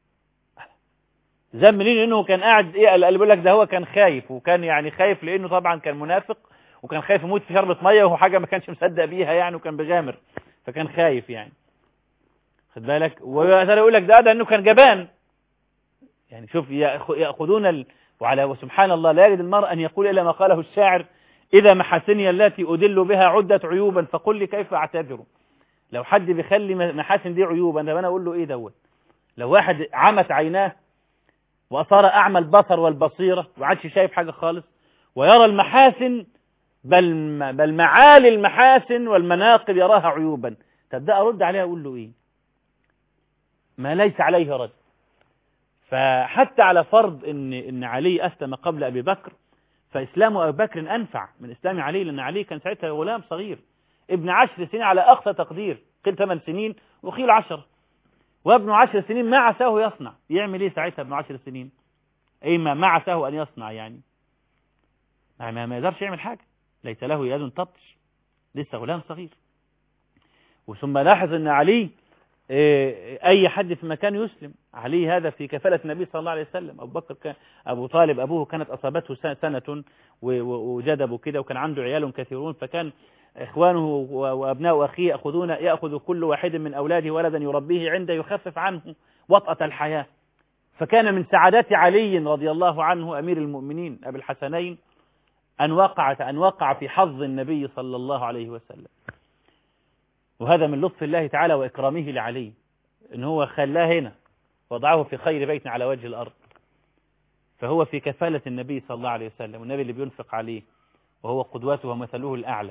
ذم ليه لأنه كان قاعد اللي بيقول لك ده هو كان خايف، وكان يعني خايف لأنه طبعا كان منافق، وكان خايف يموت في شربة مية وهو حاجة ما كانش مصدق بيها يعني، وكان بغامر، فكان خايف يعني، خد بالك. وترى يقول لك ده انه كان جبان يعني. شوف ياخذون وسبحان الله لا يجد المرء ان يقول الا ما قاله الشاعر: اذا محاسني التي ادل بها عدت عيوبا فقل لي كيف اعتذر. لو حد بيخلي محاسن دي عيوبا، انا اقول له ايه دوت؟ لو واحد عمت عيناه واصار اعمى البصر والبصيره وعادش شايف حاجه خالص، ويرى المحاسن بل معالي المحاسن والمناقب يراها عيوبا، تبدا ارد عليها اقول له ايه؟ ما ليس عليه رد. فحتى على فرض ان علي اسلم قبل ابي بكر، فاسلام ابي بكر انفع من اسلام علي، لان علي كان ساعتها غلام صغير ابن 10 سنين على اقصى تقدير، قيل 8 سنين وقيل 10، وابن 10 سنين ما عساه يصنع. يعمل ايه ساعتها ابن 10 سنين؟ اي ما عساه ان يصنع يعني، ما يقدرش يعمل حاجه، ليس له يد تبطش، لسه غلام صغير. وثم لاحظ ان علي اي حد في مكان يسلم. علي هذا في كفالة النبي صلى الله عليه وسلم. ابو بكر كان ابو طالب ابوه كانت اصابته سنة وجدبوا كده، وكان عنده عيال كثيرون، فكان اخوانه وابناء اخيه ياخذ كل واحد من اولاده ولدا يربيه عنده يخفف عنه وطأة الحياة. فكان من سعادات علي رضي الله عنه امير المؤمنين ابي الحسنين ان وقع في حظ النبي صلى الله عليه وسلم. وهذا من لطف الله تعالى وإكرامه لعلي، إن هو خلاه هنا وضعه في خير بيت على وجه الأرض، فهو في كفالة النبي صلى الله عليه وسلم، والنبي اللي بينفق عليه وهو قدوته ومثله الأعلى.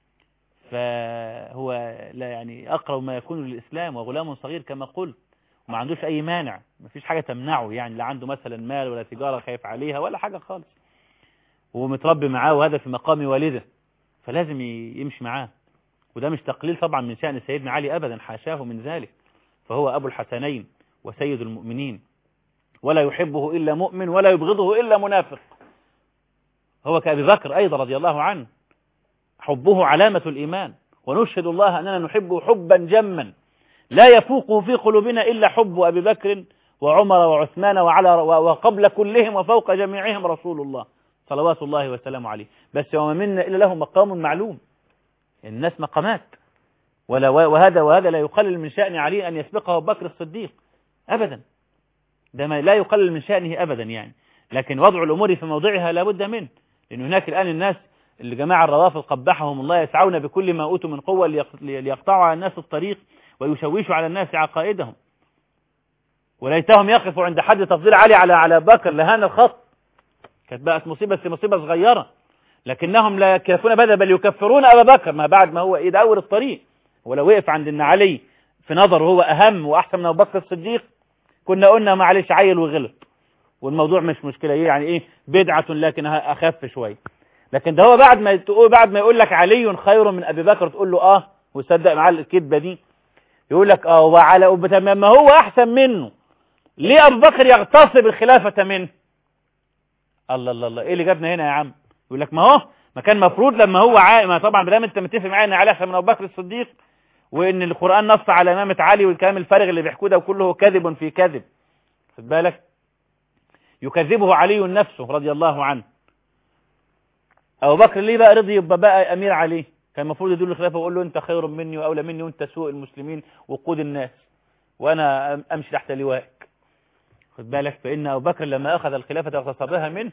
فهو لا يعني أقرب ما يكون للإسلام، وغلام صغير كما قلت، وما عندوش أي مانع، ما فيش حاجة تمنعه يعني، لا عنده مثلا مال ولا تجارة خايف عليها ولا حاجة خالص، ومتربي معاه، وهذا في مقام والده، فلازم يمشي معاه. وده مش تقليل طبعا من شأن سيدنا علي أبدا، حاشاه من ذلك، فهو أبو الحسنين وسيد المؤمنين، ولا يحبه إلا مؤمن ولا يبغضه إلا منافق. هو كأبي بكر أيضا رضي الله عنه، حبه علامة الإيمان، ونشهد الله أننا نحبه حبا جما لا يفوقه في قلوبنا إلا حب أبي بكر وعمر وعثمان وقبل كلهم وفوق جميعهم رسول الله صلوات الله وسلامه عليه. بس وما منا إلا له مقام معلوم، الناس مقامات، وهذا لا يقلل من شأن علي أن يسبقه أبو بكر الصديق أبدا، ده ما لا يقلل من شأنه أبدا يعني. لكن وضع الأمور في موضعها لا بد منه، لأن هناك الآن الناس اللي جماعة الروافض قبحهم الله يسعون بكل ما أوتوا من قوة ليقطعوا على الناس الطريق ويشوشوا على الناس عقائدهم، وليتهم يقفوا عند حد تفضيل علي على بكر لهان الخط، كانت بقت مصيبة صغيرة، لكنهم لا يكفون بل يكفرون أبا بكر ما بعد ما هو يدور الطريق. ولو وقف عند أن علي في نظر هو أهم وأحسن من أبو بكر الصديق كنا قلنا معلش عيل وغلط والموضوع مش مشكلة، يعني إيه بدعة لكنها أخف شوية. لكن ده هو بعد ما يقول لك علي خير من أبي بكر تقول له وصدق معاه الكذبة دي، يقول لك ما هو أحسن منه، ليه أبو بكر يغتصب الخلافة منه؟ الله إيه اللي جابنا هنا يا عم؟ يقول لك ما كان مفروض لما هو ما طبعا بدام انت متفق معايا ان علي احسن من ابو بكر الصديق، وان القرآن نص على امامة علي والكلام الفارغ اللي بيحكوه ده وكله كذب في كذب، خد بالك، يكذبه علي نفسه رضي الله عنه. ابو بكر ليه بقى رضي يبقى بقى امير عليه؟ كان المفروض يدل الخلافه ويقول له انت خير مني واولى مني وانت سوء المسلمين وقود الناس وانا امشي تحت لوائك، خد بالك. فان ابو بكر لما اخذ الخلافه واغتصبها منه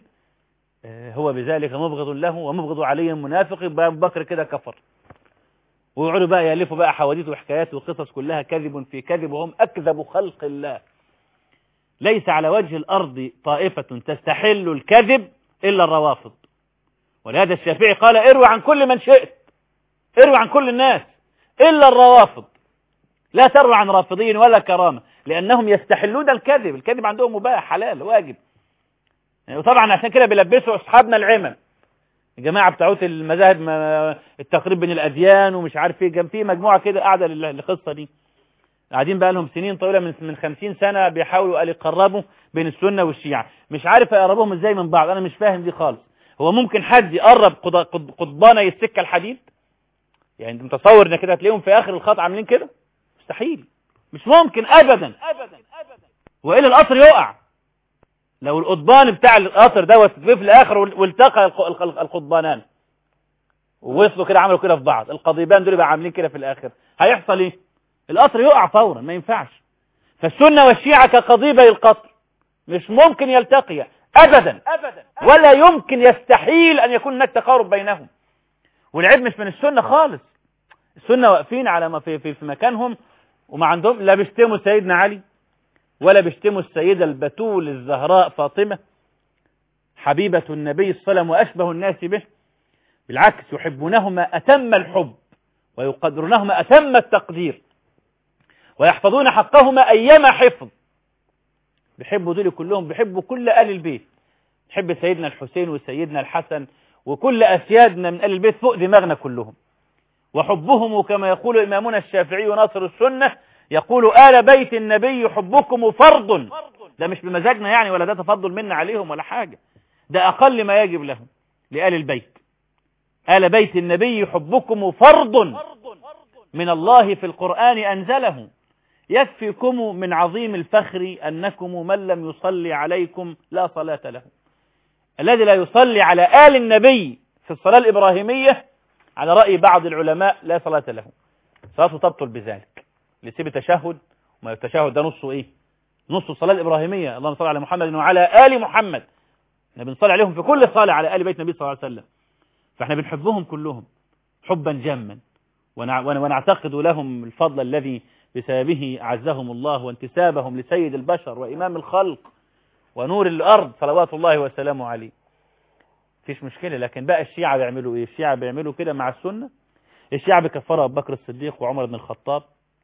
هو بذلك مبغض له ومبغض علي منافق، يبقى ابو بكر كده كفر. ويقعدوا بقى يالفوا بقى حواديث وحكايات وقصص كلها كذب في كذب، وهم اكذب خلق الله. ليس على وجه الارض طائفه تستحل الكذب الا الروافض، ولهذا الشافعي قال اروي عن كل من شئت، اروي عن كل الناس الا الروافض، لا تروي عن رافضين ولا كرامه، لانهم يستحلون الكذب، الكذب عندهم مباح حلال واجب. وطبعا عشان كده بيلبسوا اصحابنا العمم، الجماعه بتاعوت المذاهب التقريب بين الاديان ومش عارف ايه، كان في مجموعه كده قاعده للقصه دي، قاعدين بقى لهم سنين طويله من 50 سنه بيحاولوا يقربوا بين السنه والشيعه، مش عارف يقربوهم ازاي من بعض، انا مش فاهم دي خالص. هو ممكن حد يقرب قضبانه السكه الحديد؟ يعني انت متصور ان كده هتلاقيهم في اخر الخط عاملين كده؟ مستحيل، مش ممكن ابدا، والا القطر يقع. لو القضبان بتاع القطر دوت في الاخر والتقى القضبانان ووصلوا كده عملوا كده في بعض، القضيبان دول بقى عاملين كده في الاخر، هيحصل ايه؟ القطر يقع فورا، ما ينفعش. فالسنه والشيعه كقضيبي القطر مش ممكن يلتقيا ابدا، ولا يمكن، يستحيل ان يكون هناك تقارب بينهم. والعيب مش من السنه خالص، السنه واقفين على ما في مكانهم، وما عندهم لا بيشتموا سيدنا علي ولا بيشتموا السيدة البتول الزهراء فاطمة حبيبة النبي صلى الله عليه وسلم وأشبه الناس به، بالعكس يحبونهما أتم الحب ويقدرونهما أتم التقدير ويحفظون حقهما أيما حفظ. بيحبوا دول كلهم، بيحبوا كل آل البيت، بيحب سيدنا الحسين وسيدنا الحسن وكل أسيادنا من آل البيت فوق دماغنا كلهم. وحبهم كما يقول إمامنا الشافعي ناصر السنة، يقول آل بيت النبي حبكم فرض، ده مش بمزاجنا يعني، ولا ده تفضل منا عليهم ولا حاجة، ده أقل ما يجب لهم لآل البيت. آل بيت النبي حبكم فرض من الله في القرآن أنزله، يكفيكم من عظيم الفخر أنكم من لم يصلي عليكم لا صلاة له. الذي لا يصلي على آل النبي في الصلاة الإبراهيمية على رأي بعض العلماء لا صلاة له، صلاته تبطل بذلك. اللي يسيب التشهد، وما التشهد ده نصه ايه؟ نص الصلاة الإبراهيمية، اللهم صل على محمد وعلى آل محمد، احنا بنصلي عليهم في كل صلاة على آل بيت النبي صلى الله عليه وسلم، فاحنا بنحبهم كلهم حبا جما، ونعتقد لهم الفضل الذي بسببه أعزهم الله، وانتسابهم لسيد البشر وإمام الخلق ونور الأرض صلوات الله وسلامه عليه. فيش مشكلة. لكن بقى الشيعة بيعملوا ايه؟ الشيعة بيعملوا كده مع السنة، الشيعة بيكفروا أبو بكر الصديق وعمر بن الخطاب،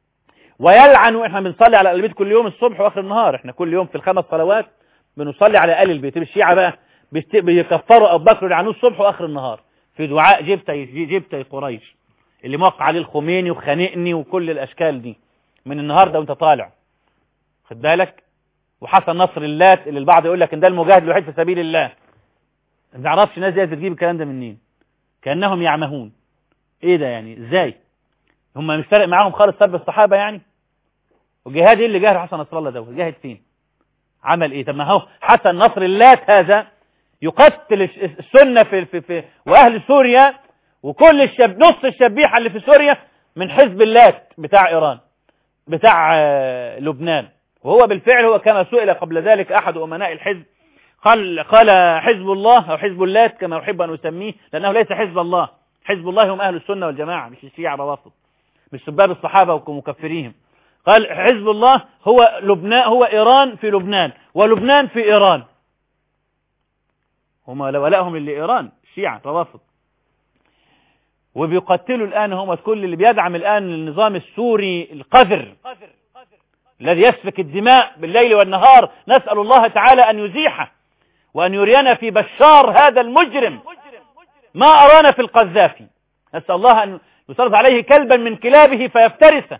ويلعنوا. احنا بنصلي على آل البيت كل يوم الصبح واخر النهار، احنا كل يوم في الخمس صلوات بنصلي على آل البيت. الشيعة بقى بيكفروا أبو بكر ويلعنوه الصبح واخر النهار في دعاء جبتي قريش اللي موقع عليه الخميني وخانقني وكل الأشكال دي، من النهارده وانت طالع، خد بالك. وحسن نصر اللات اللي البعض يقول لك ان ده المجاهد الوحيد في سبيل الله، ما نعرفش الناس دي بتجيب الكلام ده منين، كانهم يعمهون. ايه ده يعني؟ ازاي هم مش فارق معاهم خالص سب الصحابه يعني؟ وجهاد ايه اللي جاهد حسن نصر الله ده؟ جاهد فين؟ عمل ايه؟ طب ما هو حسن نصر اللات هذا يقتل السنه في واهل سوريا، وكل نص الشبيحه اللي في سوريا من حزب اللات بتاع ايران بتاع لبنان. وهو بالفعل هو كما سئل قبل ذلك احد امناء الحزب قال حزب الله او حزب اللات كما احب ان اسميه، لانه ليس حزب الله. حزب الله هم اهل السنه والجماعه، مش الشيعه روافض، مش سباب الصحابه ومكفريهم. قال حزب الله هو لبنان، هو ايران في لبنان، ولبنان في ايران. هم ولائهم اللي ايران الشيعه روافض. وبيقتلوا الان هم كل اللي بيدعم الان النظام السوري القذر الذي يسفك الدماء بالليل والنهار. نسأل الله تعالى أن يزيحه وأن يرينا في بشار هذا المجرم ما أرانا في القذافي. نسأل الله أن يسلط عليه كلبا من كلابه فيفترسه.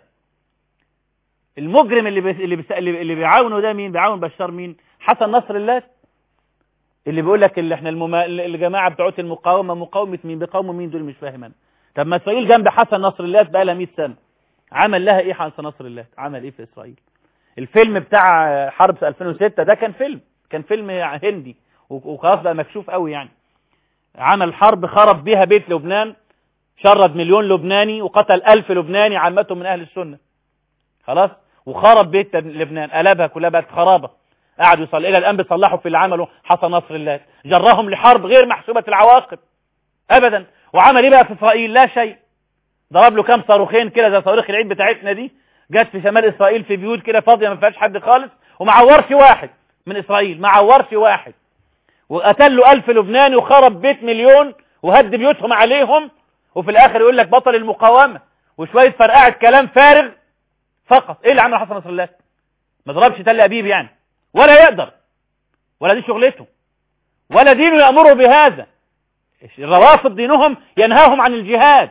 المجرم اللي بيعاونه ده مين؟ بيعاون بشار مين؟ حسن نصر الله اللي بيقول لك اللي احنا الجماعة بتوعت المقاومة، مقاومة مين؟ بيقاوموا مين دول؟ مش فاهم أنا. طب ما إسرائيل جنب حسن نصر الله بقى لها 100 سنة، عمل لها ايه حسن نصر الله؟ عمل ايه في اسرائيل؟ الفيلم بتاع حرب 2006 ده كان فيلم هندي وخلاص بقى مكشوف قوي يعني. عمل حرب خرب بيها بيت لبنان، شرد 1,000,000 لبناني وقتل 1000 لبناني عامتهم من اهل السنة، خلاص. وخرب بيت لبنان، قلبها كلها بقت خرابة. قعدوا الى الان بيصلحوا في اللي عمله حسن نصر الله، جرهم لحرب غير محسوبة العواقب ابدا. وعمل ايه بقى في اسرائيل؟ لا شيء. ضرب له كام صاروخين كده زي صواريخ العيد بتاعتنا دي، جت في شمال اسرائيل في بيوت كده فاضيه ما فيهاش حد خالص، وما عورش واحد من اسرائيل، ما عورش واحد. وقتل له 1000 لبناني وخرب بيت 1,000,000 وهد بيوتهم عليهم. وفي الاخر يقول لك بطل المقاومه وشويه فرقعه كلام فارغ فقط. ايه اللي عمله حسن نصر الله؟ ما ضربش تل ابيب يعني، ولا يقدر، ولا دي شغلته، ولا دينه يامره بهذا. الروافض دينهم ينهاهم عن الجهاد.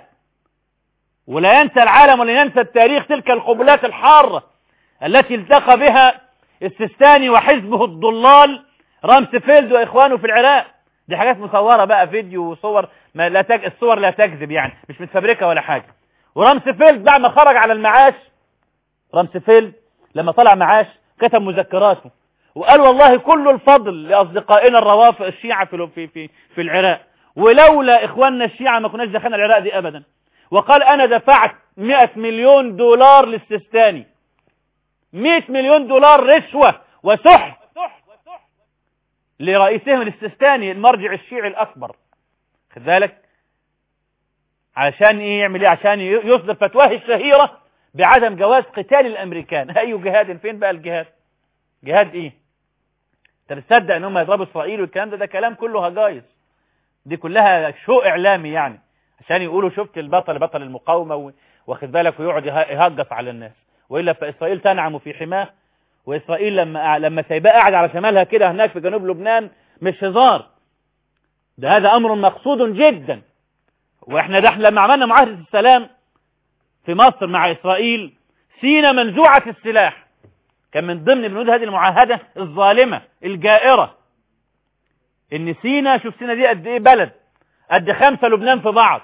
ولا ينسى العالم ولا ينسى التاريخ تلك القبلات الحارة التي التقى بها السيستاني وحزبه الضلال رامسفيلد وإخوانه في العراق. دي حاجات مصورة بقى، فيديو وصور، الصور لا تكذب يعني، مش متفبركة ولا حاجة. ورامسفيلد بعد ما خرج على المعاش، رامسفيلد لما طلع معاش كتب مذكراته وقال والله كل الفضل لأصدقائنا الروافض الشيعة في العراق، ولولا إخواننا الشيعة ما كناش دخلنا العراق دي أبدا. وقال أنا دفعت 100 مليون دولار للسيستاني، 100 مليون دولار رشوة وسحت لرئيسهم السيستاني المرجع الشيعي الأكبر، خد بالك. عشان إيه يعمل إيه؟ عشان يصدر فتواه الشهيرة بعدم جواز قتال الأمريكان. أي جهاد؟ فين بقى الجهاد؟ جهاد إيه؟ أنت بتصدق إن هم يضربوا إسرائيل والكلام ده كلام كله هجايز، دي كلها شو إعلامي يعني، عشان يقولوا شفت بطل المقاومة واخد بالك، ويقعد يهجص على الناس. وإلا فإسرائيل تنعم في حماه. وإسرائيل لما سايباه قاعد على شمالها كده هناك في جنوب لبنان مش هزار، ده هذا أمر مقصود جدا. وإحنا لما عملنا معاهدة السلام في مصر مع إسرائيل، سينا منزوعة السلاح، كان من ضمن بنود هذه المعاهدة الظالمة الجائرة إن سينا، شوف سينا دي قد إيه بلد، قد 5 لبنان في بعض،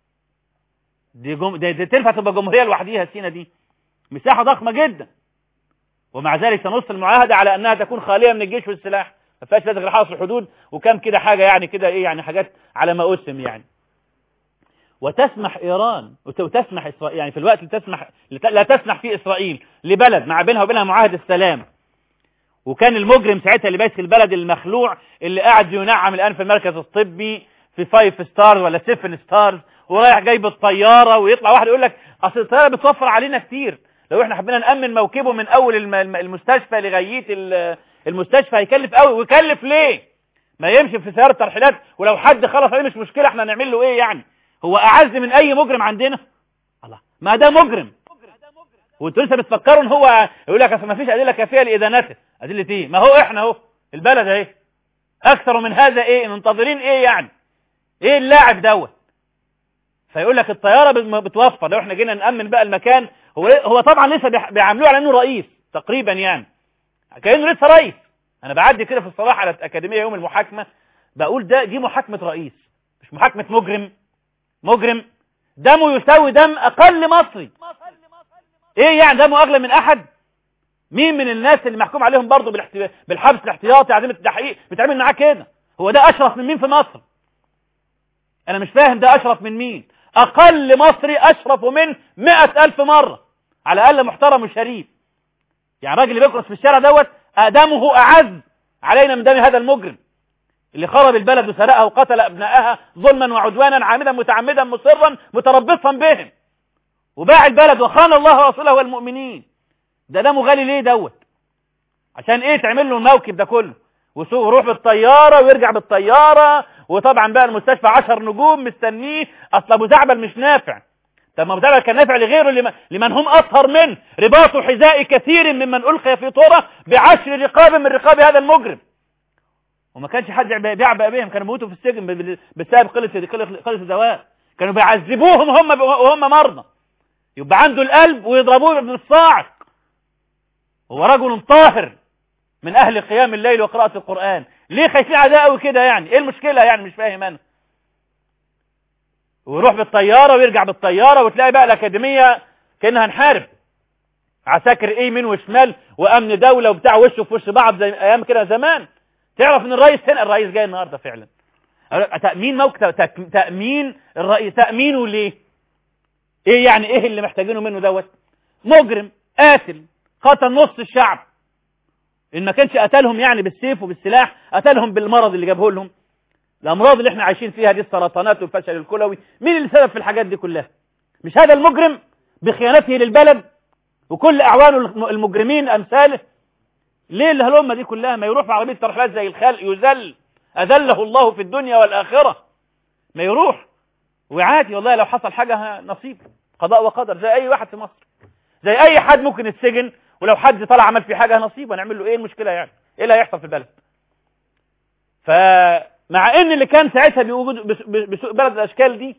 دي تنفع تبقى جمهورية لوحديها. سينا دي مساحة ضخمة جدا، ومع ذلك تنص المعاهدة على أنها تكون خالية من الجيش والسلاح، ما فيهاش غير حرس الحدود وكم كده حاجة يعني كده إيه يعني حاجات على ما أسم يعني. وتسمح إيران وتسمح إسرائيل يعني في الوقت اللي لا تسمح فيه إسرائيل لبلد مع بينها وبينها معاهدة السلام. وكان المجرم ساعتها اللي ماسك البلد المخلوع اللي قاعد ينعم الآن في المركز الطبي في 5 ستارز ولا 7 ستارز، ورايح جايب الطيارة، ويطلع واحد يقول لك أصل الطيارة بتوفر علينا كتير، لو احنا حبينا نأمن موكبه من أول المستشفى لغاية المستشفى هيكلف قوي. ويكلف ليه؟ ما يمشي في سيارة ترحيلات، ولو حد خلص عليه مش مشكلة، احنا هنعمل له ايه يعني؟ هو أعز من أي مجرم عندنا؟ الله، ما ده مجرم. وانتوا لسه بتفكروا ان هو يقول لك اصل ما فيش أدلة كافية لإدانته. أدلة ايه؟ ما هو احنا اهو البلد اهي أكثر من هذا ايه؟ منتظرين ايه يعني؟ ايه اللاعب دوت؟ فيقول لك الطيارة بتوفر، لو احنا جينا نأمن بقى المكان هو طبعا لسه بيعاملوه على انه رئيس تقريبا يعني، كأنه لسه رئيس. انا بعدي كده في الصباح على الأكاديمية يوم المحاكمة بقول دي محاكمة رئيس مش محاكمة مجرم دمه يساوي دم اقل مصري. ايه يعني دمه اغلى من احد؟ مين من الناس اللي محكوم عليهم برضه بالحبس الاحتياطي عدم التحقيق بتعمل معاه كده؟ هو ده اشرف من مين في مصر؟ انا مش فاهم ده اشرف من مين؟ اقل مصري اشرف من 100,000 مرة على الاقل محترم وشريف. يعني الراجل اللي بيكرس في الشارع دوت دمه اعز علينا من دم هذا المجرم اللي خرب البلد وسرقها وقتل ابنائها ظلما وعدوانا عامدا متعمدا مصرا متربصا بهم وباع البلد وخان الله ورسوله والمؤمنين. ده دمه غالي ليه دوت؟ عشان ايه تعمل له الموكب ده كله ويروح بالطيارة ويرجع بالطيارة وطبعا بقى المستشفى 10 نجوم مستنيه؟ اصل ابو زعبل مش نافع. طب ما ابو زعبل كان نافع لغيره لمن هم اطهر منه. رباط حذاء كثير ممن القي في طرة ب10 رقاب من رقاب هذا المجرم. وما كانش حد بيعبأ بهم، كانوا بيموتوا في السجن بسبب قلة الدواء. كانوا بيعذبوهم وهم مرضى. يبقى عنده القلب ويضربوه بالصاعق. هو رجل طاهر من اهل قيام الليل وقراءة القرآن. ليه خايفين عليه قوي كده يعني؟ ايه المشكلة يعني؟ مش فاهم انا. ويروح بالطيارة ويرجع بالطيارة وتلاقي بقى الأكاديمية كأنها هنحارب عساكر يمين وشمال وامن دولة وبتاع وشه في وش بعض زي ايام كده زمان. تعرف ان الرئيس هنا، الرئيس جاي النهارده فعلا. تأمين موقف تأمين الرئيس، تأمينه ليه؟ ايه يعني؟ ايه اللي محتاجينه منه دوت؟ مجرم قاتل قتل نص الشعب. ان ما كانش قتلهم يعني بالسيف وبالسلاح، قتلهم بالمرض اللي جابه لهم. الامراض اللي احنا عايشين فيها دي، السرطانات والفشل الكلوي، مين اللي سبب في الحاجات دي كلها؟ مش هذا المجرم بخيانته للبلد وكل اعوانه المجرمين امثاله؟ ليه الهلومه دي كلها؟ ما يروح في عربيه ترحلات زي الخلق يذل، اذله الله في الدنيا والاخره. ما يروح وعادي والله لو حصل حاجه نصيب، قضاء وقدر، زي اي واحد في مصر، زي اي حد ممكن يتسجن. ولو حد طلع عمل في حاجه نصيب هنعمل له ايه المشكله يعني؟ ايه اللي هيحصل في البلد؟ فمع ان اللي كان ساعتها بوجود بسوء بلد الاشكال دي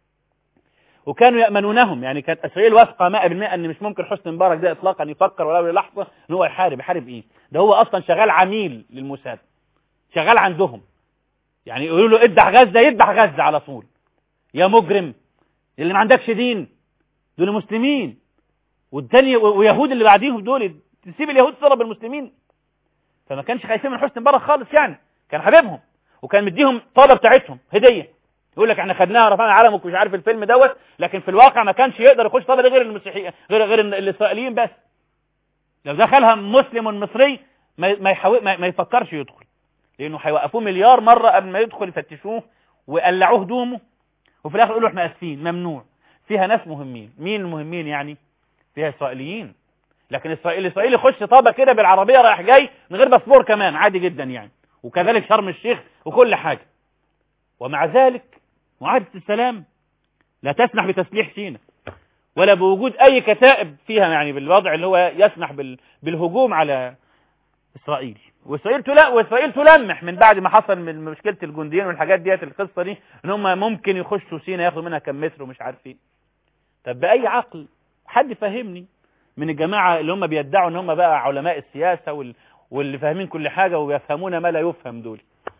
وكانوا يأمنونهم، يعني كانت اسرائيل واثقه 100% ان مش ممكن حسني مبارك ده اطلاقا يفكر ولو للحظه ان هو يحارب ايه؟ ده هو اصلا شغال عميل للموساد، شغال عندهم. يعني يقولوا له اذبح غزه يذبح غزه على طول. يا مجرم اللي ما عندكش دين، دول مسلمين. والتاني ويهود اللي بعديهم دول، تسيب اليهود تضرب المسلمين؟ فما كانش خايفين من حسني مبارك خالص يعني، كان حبيبهم وكان مديهم طالب بتاعتهم هديه. يقول لك احنا خدناها رفعنا علمك مش عارف الفيلم دوت، لكن في الواقع ما كانش يقدر يخش طالب غير المسيحيين، غير الاسرائيليين بس. لو دخلها مسلم مصري ما يفكرش يدخل، لانه هيوقفوه مليار مره قبل ما يدخل يفتشوه ويقلعوه هدومه، وفي الاخر يقولوا احنا اسفين ممنوع. فيها ناس مهمين. مين المهمين يعني؟ فيها اسرائيليين. لكن الاسرائيلي يخش طابه كده بالعربيه رايح جاي من غير باسبور كمان عادي جدا يعني، وكذلك شرم الشيخ وكل حاجه. ومع ذلك معاهده السلام لا تسمح بتسليح سيناء ولا بوجود اي كتائب فيها، يعني بالوضع اللي هو يسمح بالهجوم على اسرائيل. واسرائيل تلمح من بعد ما حصل من مشكله الجنديين والحاجات ديت، القصه دي ان هم ممكن يخشوا سيناء ياخدوا منها كم متر ومش عارف ايه. طب باي عقل حد يفهمني من الجماعه اللي هم بيدعوا ان هم بقى علماء السياسه واللي فاهمين كل حاجه ويفهمون ما لا يفهم دول؟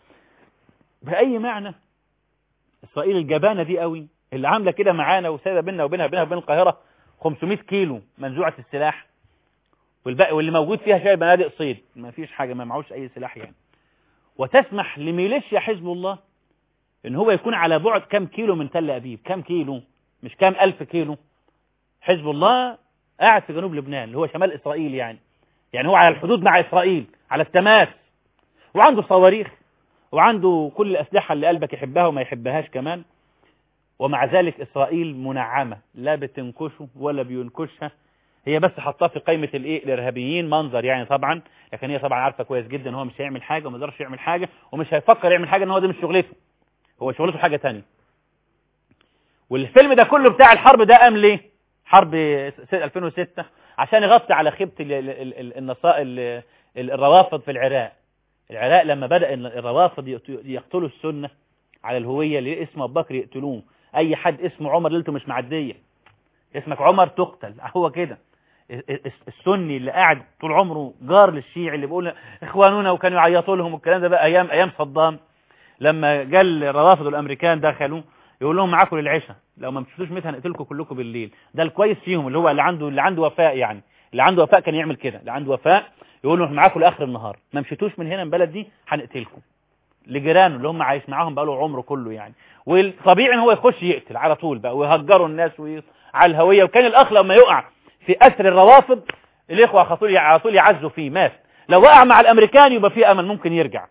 باي معنى اسرائيل الجبانه دي قوي اللي عامله كده معانا وسايبه بيننا وبين القاهره 500 كيلو منزوعه السلاح، والباقي واللي موجود فيها شويه بنادق صيد، ما فيش حاجه، ما معوش اي سلاح يعني. وتسمح لميليشيا حزب الله ان هو يكون على بعد كام كيلو من تل ابيب، كام كيلو مش كام الف كيلو. حزب الله قاعد في جنوب لبنان اللي هو شمال اسرائيل يعني هو على الحدود مع اسرائيل على التماس، وعنده صواريخ وعنده كل الاسلحه اللي قلبك يحبها وما يحبهاش كمان. ومع ذلك اسرائيل منعمه، لا بتنكشه ولا بينكشها، هي بس حطاه في قائمه الارهابيين منظر يعني طبعا، لكن هي طبعا عارفه كويس جدا ان هو مش هيعمل حاجه وما يقدرش يعمل حاجه ومش هيفكر يعمل حاجه، ان هو ده مش شغلته، هو شغلته حاجه ثانيه. والفيلم ده كله بتاع الحرب ده قام ليه؟ حرب 2006 عشان يغطي على خيبه الروافض في العراق. لما بدأ الروافض يقتلوا السنه على الهويه اللي اسمه ابو بكر يقتلوه، اي حد اسمه عمر ليلته مش معديه اسمك عمر تقتل. هو كده السني اللي قاعد طول عمره جار للشيعي اللي بيقول اخواننا وكانوا يعيطوا لهم والكلام ده بقى ايام صدام، لما جال الروافض الامريكان دخلوا يقول لهم معاكم للعشاء، لو ما مشيتوش متى هنقتلكم كلكم بالليل. ده الكويس فيهم اللي هو اللي عنده وفاء، يعني اللي عنده وفاء كان يعمل كده، اللي عنده وفاء يقول لهم معاكم لاخر النهار، ما مشيتوش من هنا من البلد دي هنقتلكم. لجيرانه اللي هم عايش معاهم بقى له عمره كله يعني. والطبيعي ان هو يخش يقتل على طول بقى ويهجروا الناس على الهويه. وكان الاخ لما يقع في اسر الروافض الاخوه على طول يعزوا فيه، مات. لو وقع مع الامريكان يبقى فيه امل ممكن يرجع.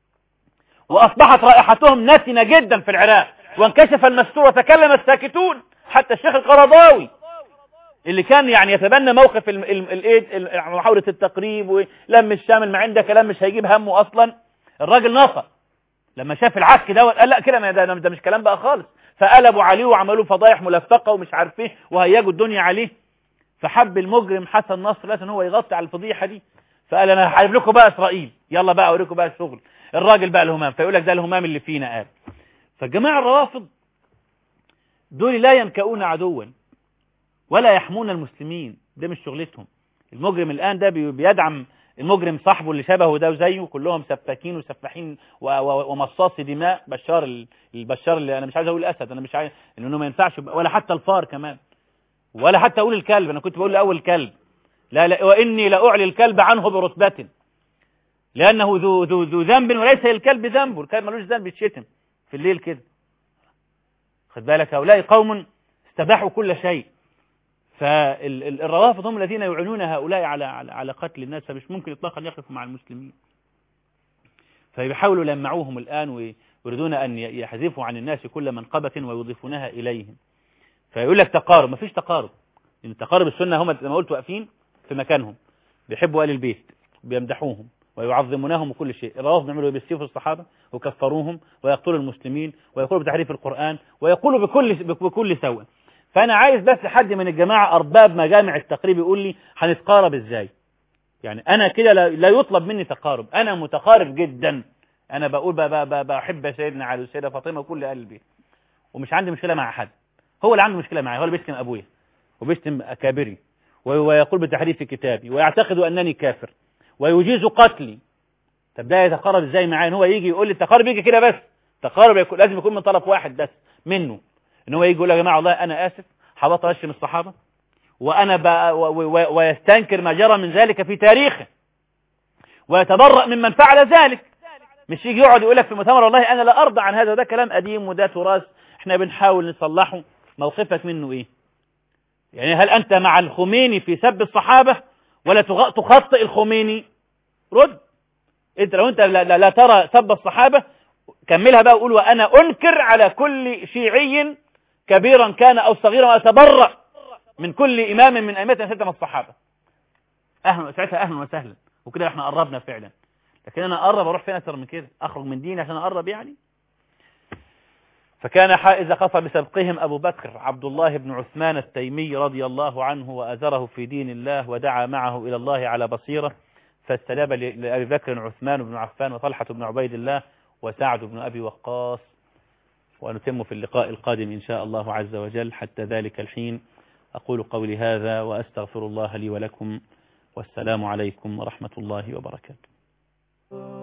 واصبحت رائحتهم نتنه جدا في العراق، وانكشف المستور وتكلم الساكتون. حتى الشيخ القرضاوي اللي كان يعني يتبنى موقف محاوله التقريب ولم الشامل، ما عنده كلام مش هيجيب همه اصلا، الراجل نفق لما شاف العك ده قال لا كده ده مش كلام بقى خالص. فقلبوا عليه وعملوا فضايح ملفقه ومش عارف ايه وهيجوا الدنيا عليه. فحب المجرم حسن نصر لازم هو يغطي على الفضيحه دي، فقال انا هحارب لكم بقى اسرائيل، يلا بقى اوريكم بقى الشغل. الراجل بقى الهمام، فيقول لك ده الهمام اللي فينا قال. فالجماعه الروافض دول لا ينكؤون عدوا ولا يحمون المسلمين، ده مش شغلتهم. المجرم الان ده بيدعم المجرم صاحبه اللي شبهه ده وزيه، كلهم سفاكين وسفاحين ومصاصي دماء. البشار اللي انا مش عايز اقول الاسد، انا مش عايز انه ما ينفعش، ولا حتى الفار كمان، ولا حتى اقول الكلب. انا كنت بقول لاول كلب، لا واني لاعلي الكلب عنه برتبه، لانه ذو ذنب وليس الكلب ذنبه. الكلب ملوش ذنب، يتشتم في الليل كده. خد بالك، هؤلاء قوم استباحوا كل شيء. فالروافض هم الذين يعينون هؤلاء على قتل الناس، فمش ممكن اطلاقا يقفوا مع المسلمين. فيحاولوا يلمعوهم الآن ويريدون أن يحذفوا عن الناس كل منقبة ويضيفونها إليهم. فيقول لك تقارب، ما فيش تقارب. لأن تقارب السنة هم لما قلت واقفين في مكانهم، بيحبوا آل البيت، بيمدحوهم ويعظمونهم وكل شيء. الروافض يعملوا بالسيف الصحابة وكفروهم ويقتلوا المسلمين ويقولوا بتحريف القرآن ويقولوا بكل سوء. فأنا عايز بس حد من الجماعة أرباب مجامع التقريب يقول لي هنتقارب إزاي. يعني أنا كده لا يطلب مني تقارب، أنا متقارب جدا. أنا بقول بحب سيدنا علي والسيدة فاطمة وكل أهل البيت، ومش عندي مشكلة مع حد. هو اللي عنده مشكلة معي، هو اللي بيشتم أبويا وبيشتم أكابري ويقول بتحريف كتابي ويعتقد أنني كافر ويجيز قتلي. طب ده يتقارب إزاي معايا؟ هو يجي يقول لي التقارب يجي كده بس. تقارب لازم يكون من طرف واحد بس منه، إن هو يجي يقول يا جماعة والله أنا آسف، حبطت أشتم الصحابة وأنا ويستنكر ما جرى من ذلك في تاريخه ويتبرأ ممن فعل ذلك. مش يجي يقعد يقول لك في المؤتمر والله أنا لا أرضى عن هذا، ده كلام قديم وده تراث احنا بنحاول نصلحه. موقفك منه إيه؟ يعني هل أنت مع الخميني في سب الصحابة ولا تخطئ الخميني؟ رد. انت لو انت لا ترى سب الصحابة كملها بقى وقول وأنا أنكر على كل شيعي كبيرا كان أو صغيرا وأتبرأ من كل إمام من أئمتنا سيدنا الصحابة. ساعتها أهلا وسهلا، وكده احنا قربنا فعلا. لكن أنا أقرب أروح فين أكثر من كده؟ أخرج من ديني عشان أقرب يعني؟ فكان حائز خفى بسبقهم أبو بكر عبد الله بن عثمان التيمي رضي الله عنه وأزره في دين الله ودعا معه إلى الله على بصيرة، فاستجاب لأبي بكر عثمان بن عفان وطلحة بن عبيد الله وسعد بن أبي وقاص. ونتم في اللقاء القادم إن شاء الله عز وجل. حتى ذلك الحين أقول قولي هذا وأستغفر الله لي ولكم، والسلام عليكم ورحمة الله وبركاته.